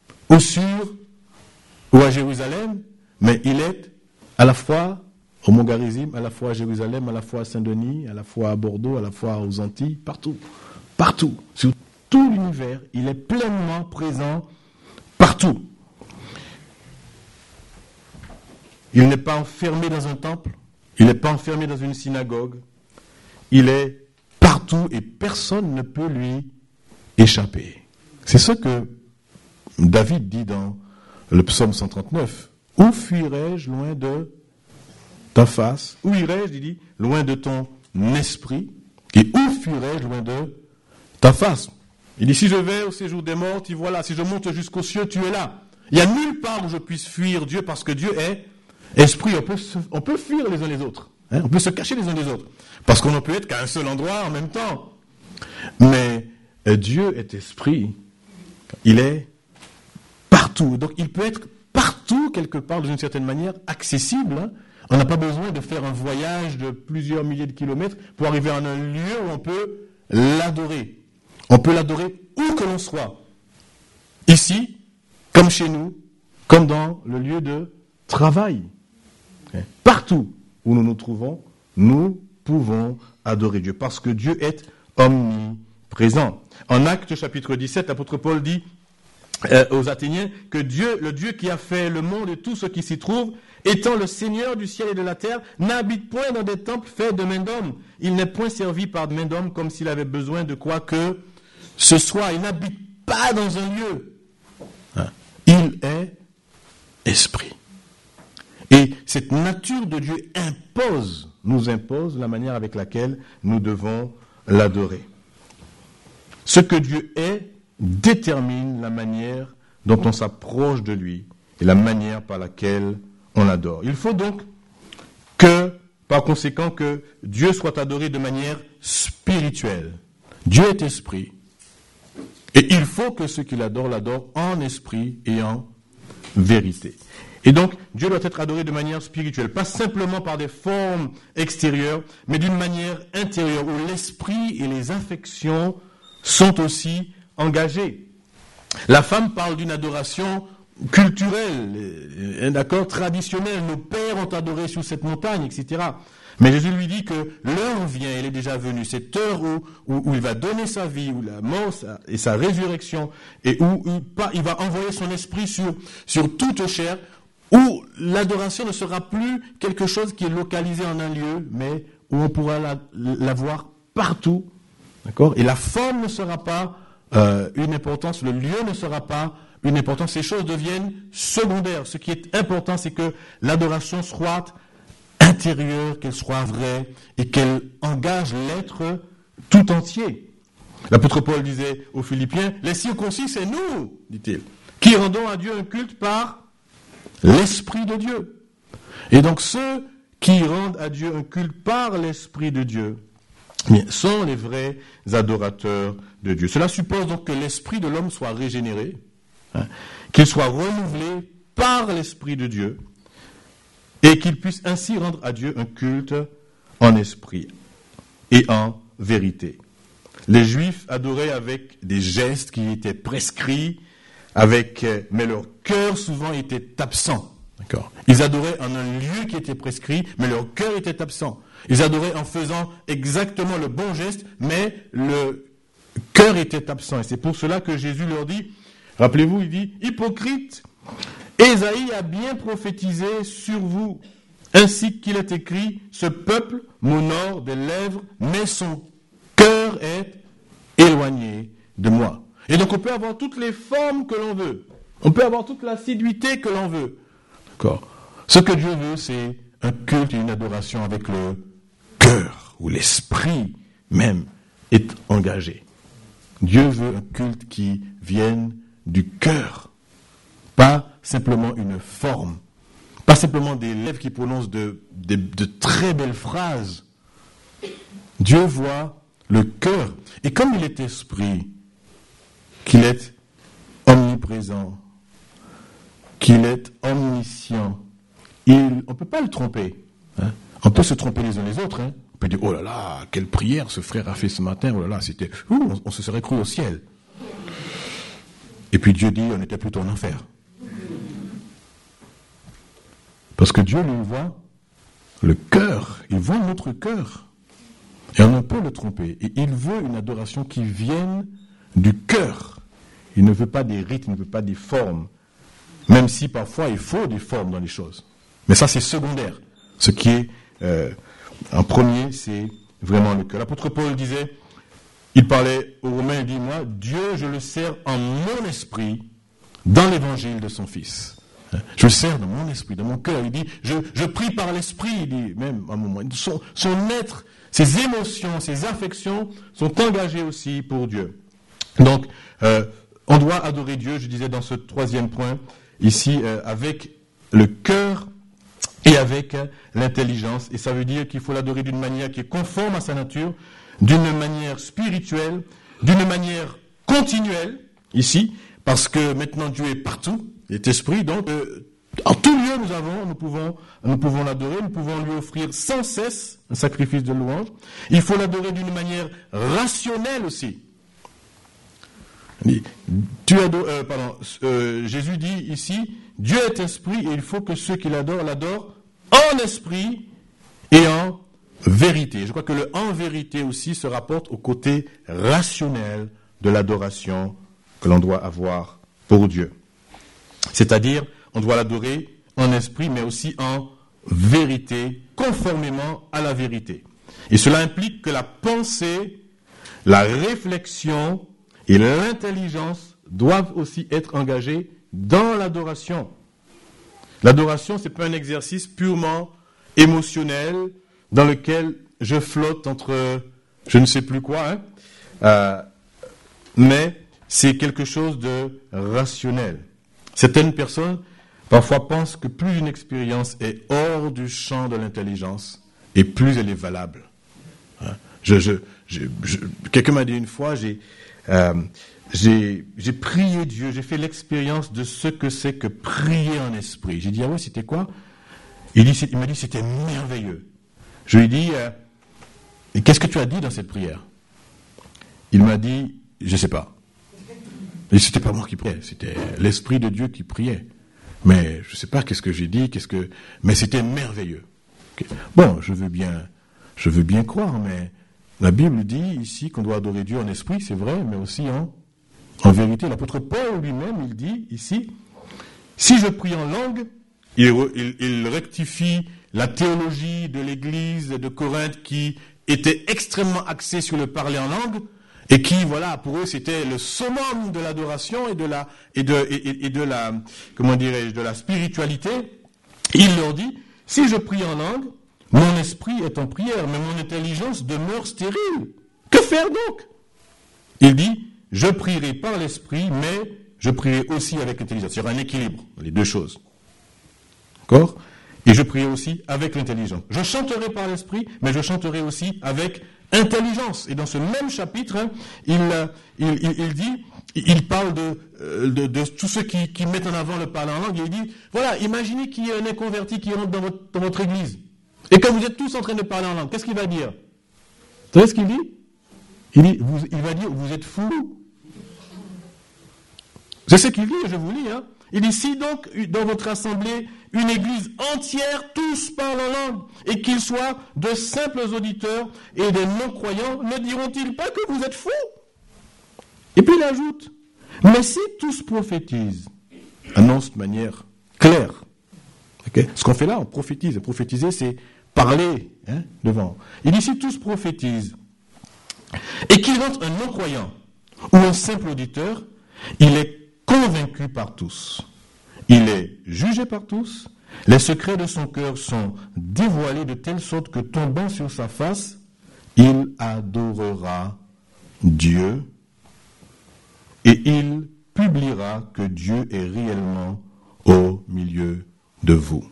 ou à Jérusalem, mais il est à la fois au mont Garizim, à la fois à Jérusalem, à la fois à Saint-Denis, à la fois à Bordeaux, à la fois aux Antilles, partout. Partout. Sur tout l'univers, il est pleinement présent partout. Il n'est pas enfermé dans un temple, il n'est pas enfermé dans une synagogue, il est partout et personne ne peut lui échapper. C'est ce que David dit dans le psaume 139. Où fuirais-je loin de ta face? Où irais-je, il dit, loin de ton esprit? Et où fuirais-je loin de ta face? Il dit, si je vais au séjour des morts, tu vois là. Si je monte jusqu'aux cieux, tu es là. Il n'y a nulle part où je puisse fuir Dieu parce que Dieu est esprit. On peut fuir les uns les autres. Hein? On peut se cacher les uns des autres. Parce qu'on ne peut être qu'à un seul endroit en même temps. Mais Dieu est esprit. Il est partout. Donc il peut être partout, quelque part, d'une certaine manière, accessible. Hein? On n'a pas besoin de faire un voyage de plusieurs milliers de kilomètres pour arriver à un lieu où on peut l'adorer. On peut l'adorer où que l'on soit. Ici, comme chez nous, comme dans le lieu de travail. Partout où nous nous trouvons, nous pouvons adorer Dieu. Parce que Dieu est omniprésent. En Actes chapitre 17, l'apôtre Paul dit aux Athéniens que Dieu, le Dieu qui a fait le monde et tout ce qui s'y trouve, étant le Seigneur du ciel et de la terre, n'habite point dans des temples faits de main d'homme. Il n'est point servi par main d'homme comme s'il avait besoin de quoi que ce soit. Il n'habite pas dans un lieu. Il est esprit. Et cette nature de Dieu nous impose la manière avec laquelle nous devons l'adorer. Ce que Dieu est détermine la manière dont on s'approche de lui et la manière par laquelle on l'adore. Il faut donc par conséquent, que Dieu soit adoré de manière spirituelle. Dieu est esprit. Et il faut que ceux qui l'adorent en esprit et en vérité. Et donc, Dieu doit être adoré de manière spirituelle, pas simplement par des formes extérieures, mais d'une manière intérieure, où l'esprit et les affections sont aussi engagés. La femme parle d'une adoration culturelle, d'accord, traditionnelle. Nos pères ont adoré sur cette montagne, etc. Mais Jésus lui dit que l'heure vient, elle est déjà venue, cette heure où il va donner sa vie, où la mort et sa résurrection, et où il va envoyer son esprit sur toute chair, où l'adoration ne sera plus quelque chose qui est localisé en un lieu, mais où on pourra la voir partout, d'accord. Et la forme ne sera pas une importance, le lieu ne sera pas une importance, ces choses deviennent secondaires. Ce qui est important, c'est que l'adoration soit intérieure, qu'elle soit vraie et qu'elle engage l'être tout entier. L'apôtre Paul disait aux Philippiens, les circoncis, c'est nous, dit-il, qui rendons à Dieu un culte par l'Esprit de Dieu. Et donc ceux qui rendent à Dieu un culte par l'Esprit de Dieu sont les vrais adorateurs de Dieu. Cela suppose donc que l'esprit de l'homme soit régénéré, qu'il soit renouvelé par l'Esprit de Dieu, et qu'il puisse ainsi rendre à Dieu un culte en esprit et en vérité. Les Juifs adoraient avec des gestes qui étaient prescrits, mais leur cœur souvent était absent. D'accord. Ils adoraient en un lieu qui était prescrit, mais leur cœur était absent. Ils adoraient en faisant exactement le bon geste, mais le cœur était absent. Et c'est pour cela que Jésus leur dit, rappelez-vous, il dit, hypocrite, Ésaïe a bien prophétisé sur vous, ainsi qu'il est écrit, ce peuple m'honore des lèvres, mais son cœur est éloigné de moi. Et donc on peut avoir toutes les formes que l'on veut. On peut avoir toute l'assiduité que l'on veut. D'accord. Ce que Dieu veut, c'est un culte et une adoration avec le cœur, où l'esprit même est engagé. Dieu veut un culte qui vienne du cœur. Pas simplement une forme. Pas simplement des lèvres qui prononcent de très belles phrases. Dieu voit le cœur. Et comme il est esprit, qu'il est omniprésent, qu'il est omniscient, on ne peut pas le tromper. Hein. On peut se tromper les uns les autres. Hein. On peut dire, oh là là, quelle prière ce frère a fait ce matin, oh là là, c'était... on se serait cru au ciel. Et puis Dieu dit, on était plutôt en enfer. Parce que Dieu lui voit le cœur, il voit notre cœur. Et on ne peut le tromper. Et il veut une adoration qui vienne du cœur. Il ne veut pas des rites, il ne veut pas des formes. Même si parfois il faut des formes dans les choses. Mais ça c'est secondaire. Ce qui est en premier, c'est vraiment le cœur. L'apôtre Paul disait, il parlait aux Romains, il dit, moi, Dieu, je le sers en mon esprit dans l'évangile de son Fils. Je le sers dans mon esprit, dans mon cœur. Il dit, je prie par l'esprit, il dit, même à un moment. Son être, ses émotions, ses affections sont engagées aussi pour Dieu. Donc, on doit adorer Dieu, je disais dans ce troisième point, ici, avec le cœur et avec l'intelligence. Et ça veut dire qu'il faut l'adorer d'une manière qui est conforme à sa nature, d'une manière spirituelle, d'une manière continuelle, ici, parce que maintenant Dieu est partout, il est esprit, donc en tout lieu nous pouvons l'adorer, nous pouvons lui offrir sans cesse un sacrifice de louange. Il faut l'adorer d'une manière rationnelle aussi. Jésus dit ici, Dieu est esprit et il faut que ceux qui l'adorent en esprit et en vérité. Je crois que le en vérité aussi se rapporte au côté rationnel de l'adoration que l'on doit avoir pour Dieu. C'est-à-dire, on doit l'adorer en esprit, mais aussi en vérité, conformément à la vérité. Et cela implique que la pensée, la réflexion et l'intelligence doivent aussi être engagées dans l'adoration. L'adoration, ce n'est pas un exercice purement émotionnel dans lequel je flotte entre je ne sais plus quoi, mais c'est quelque chose de rationnel. Certaines personnes parfois pensent que plus une expérience est hors du champ de l'intelligence et plus elle est valable. Quelqu'un m'a dit une fois, j'ai prié Dieu, j'ai fait l'expérience de ce que c'est que prier en esprit. J'ai dit, ah ouais, c'était quoi? Il m'a dit, c'était merveilleux. Je lui ai dit, et qu'est-ce que tu as dit dans cette prière? Il m'a dit, je ne sais pas. Et c'était pas moi qui priais, c'était l'Esprit de Dieu qui priait. Mais je ne sais pas qu'est-ce que j'ai dit, mais c'était merveilleux. Okay. Bon, je veux bien croire, mais la Bible dit ici qu'on doit adorer Dieu en esprit, c'est vrai, mais aussi en vérité. L'apôtre Paul lui-même, il dit ici, si je prie en langue, il rectifie la théologie de l'église de Corinthe qui était extrêmement axée sur le parler en langue, et qui, voilà, pour eux, c'était le summum de l'adoration et de la spiritualité. Il leur dit, si je prie en langue, mon esprit est en prière, mais mon intelligence demeure stérile. Que faire donc? Il dit, je prierai par l'esprit, mais je prierai aussi avec l'intelligence. Il y aura un équilibre, les deux choses. D'accord? Et je prierai aussi avec l'intelligence. Je chanterai par l'esprit, mais je chanterai aussi avec intelligence. Et dans ce même chapitre, il parle de tous ceux qui mettent en avant le parler en langue. Il dit, voilà, imaginez qu'il y ait un inconverti qui rentre dans votre église. Et que vous êtes tous en train de parler en langue. Qu'est-ce qu'il va dire? Vous savez ce qu'il dit? Il va dire, vous êtes fous. C'est ce qu'il dit, je vous lis. Il dit, si donc dans votre assemblée, une église entière, tous parlent en langue, et qu'ils soient de simples auditeurs et des non-croyants, ne diront-ils pas que vous êtes fous? Et puis il ajoute, mais si tous prophétisent, annonce de manière clair. Okay? Ce qu'on fait là, on prophétise. Et prophétiser, c'est parler devant. Il dit, si tous prophétisent, et qu'il rentre un non-croyant ou un simple auditeur, il est convaincu par tous. Il est jugé par tous. Les secrets de son cœur sont dévoilés de telle sorte que tombant sur sa face, il adorera Dieu et il publiera que Dieu est réellement au milieu de vous.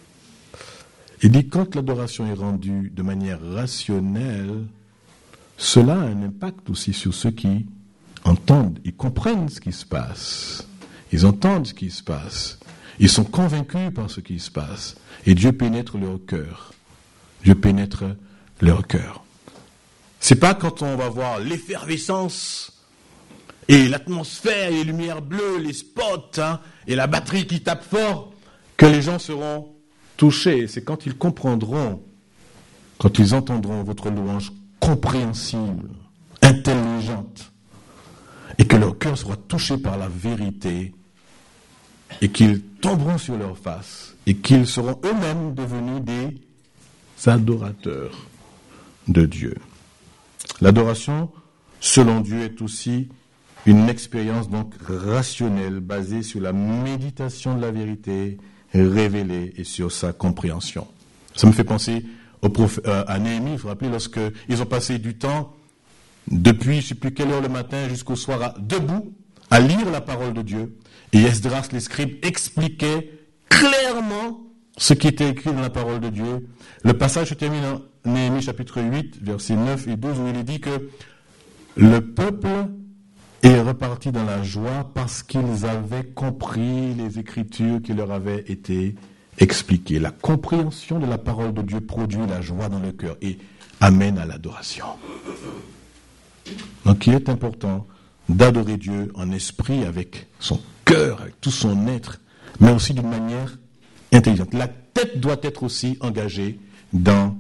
Il dit, quand l'adoration est rendue de manière rationnelle, cela a un impact aussi sur ceux qui entendent, ils comprennent ce qui se passe. Ils entendent ce qui se passe. Ils sont convaincus par ce qui se passe. Et Dieu pénètre leur cœur. Dieu pénètre leur cœur. C'est pas quand on va voir l'effervescence et l'atmosphère, les lumières bleues, les spots, et la batterie qui tape fort, que les gens seront touchés. C'est quand ils comprendront, quand ils entendront votre louange compréhensible, intelligente, et que leur cœur sera touché par la vérité, et qu'ils tomberont sur leur face, et qu'ils seront eux-mêmes devenus des adorateurs de Dieu. L'adoration, selon Dieu, est aussi une expérience donc rationnelle, basée sur la méditation de la vérité révélée et sur sa compréhension. Ça me fait penser à Néhémie, il faut rappeler, lorsqu'ils ont passé du temps, depuis je ne sais plus quelle heure le matin jusqu'au soir, debout, à lire la parole de Dieu. Et Esdras, les scribes, expliquaient clairement ce qui était écrit dans la parole de Dieu. Le passage se termine en Néhémie chapitre 8, versets 9 et 12, où il est dit que le peuple est reparti dans la joie parce qu'ils avaient compris les Écritures qui leur avaient été expliquées. La compréhension de la parole de Dieu produit la joie dans le cœur et amène à l'adoration. Donc il est important d'adorer Dieu en esprit, avec son cœur, avec tout son être, mais aussi d'une manière intelligente. La tête doit être aussi engagée dans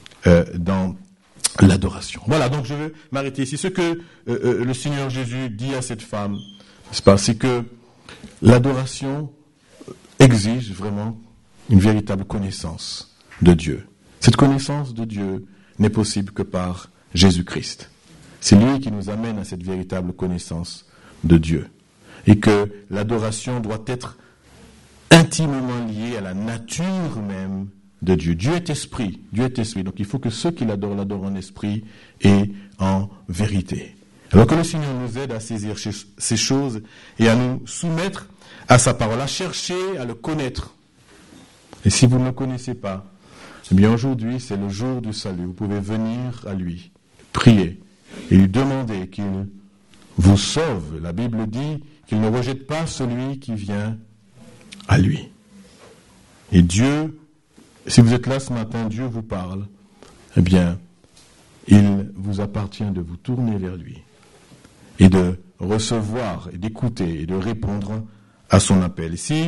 l'adoration. Voilà, donc je veux m'arrêter ici. Ce que le Seigneur Jésus dit à cette femme, c'est que l'adoration exige vraiment une véritable connaissance de Dieu. Cette connaissance de Dieu n'est possible que par Jésus-Christ. C'est lui qui nous amène à cette véritable connaissance de Dieu. Et que l'adoration doit être intimement liée à la nature même de Dieu. Dieu est esprit. Donc il faut que ceux qui l'adorent en esprit et en vérité. Alors que le Seigneur nous aide à saisir ces choses et à nous soumettre à sa parole, à chercher à le connaître. Et si vous ne le connaissez pas, eh bien aujourd'hui c'est le jour du salut. Vous pouvez venir à lui, prier et lui demander qu'il vous sauve. La Bible dit qu'il ne rejette pas celui qui vient à lui. Et Dieu, si vous êtes là ce matin, Dieu vous parle, eh bien, il vous appartient de vous tourner vers lui et de recevoir et d'écouter et de répondre à son appel. Si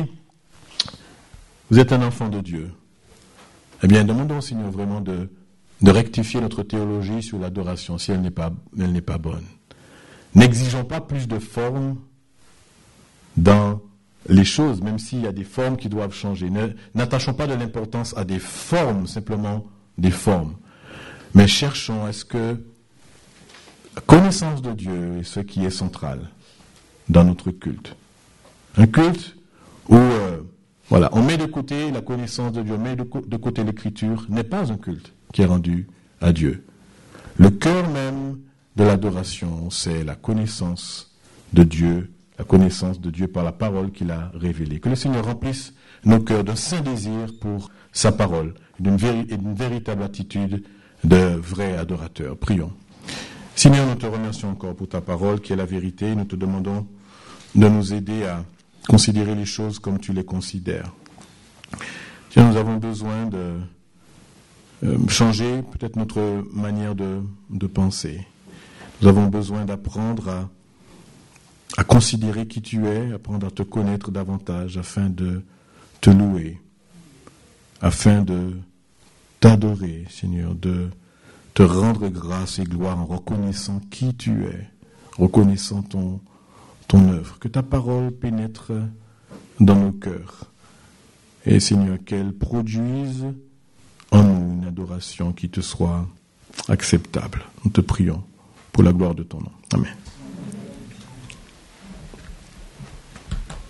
vous êtes un enfant de Dieu, eh bien, demandons au Seigneur vraiment de rectifier notre théologie sur l'adoration si elle n'est pas bonne. N'exigeons pas plus de formes dans les choses, même s'il y a des formes qui doivent changer. N'attachons pas de l'importance à des formes, simplement des formes. Mais cherchons à ce que la connaissance de Dieu est ce qui est central dans notre culte. Un culte où on met de côté la connaissance de Dieu, on met de côté l'écriture, n'est pas un culte qui est rendu à Dieu. Le cœur même de l'adoration, c'est la connaissance de Dieu, la connaissance de Dieu par la parole qu'il a révélée. Que le Seigneur remplisse nos cœurs d'un saint désir pour sa parole, d'une véritable attitude de vrai adorateur. Prions. Seigneur, nous te remercions encore pour ta parole qui est la vérité. Nous te demandons de nous aider à considérer les choses comme tu les considères. Tiens, nous avons besoin de changer peut-être notre manière de penser. Nous avons besoin d'apprendre à considérer qui tu es, apprendre à te connaître davantage afin de te louer, afin de t'adorer, Seigneur, de te rendre grâce et gloire en reconnaissant qui tu es, reconnaissant ton œuvre. Que ta parole pénètre dans nos cœurs Et Seigneur, qu'elle produise en nous une adoration qui te soit acceptable. Nous te prions pour la gloire de ton nom. Amen.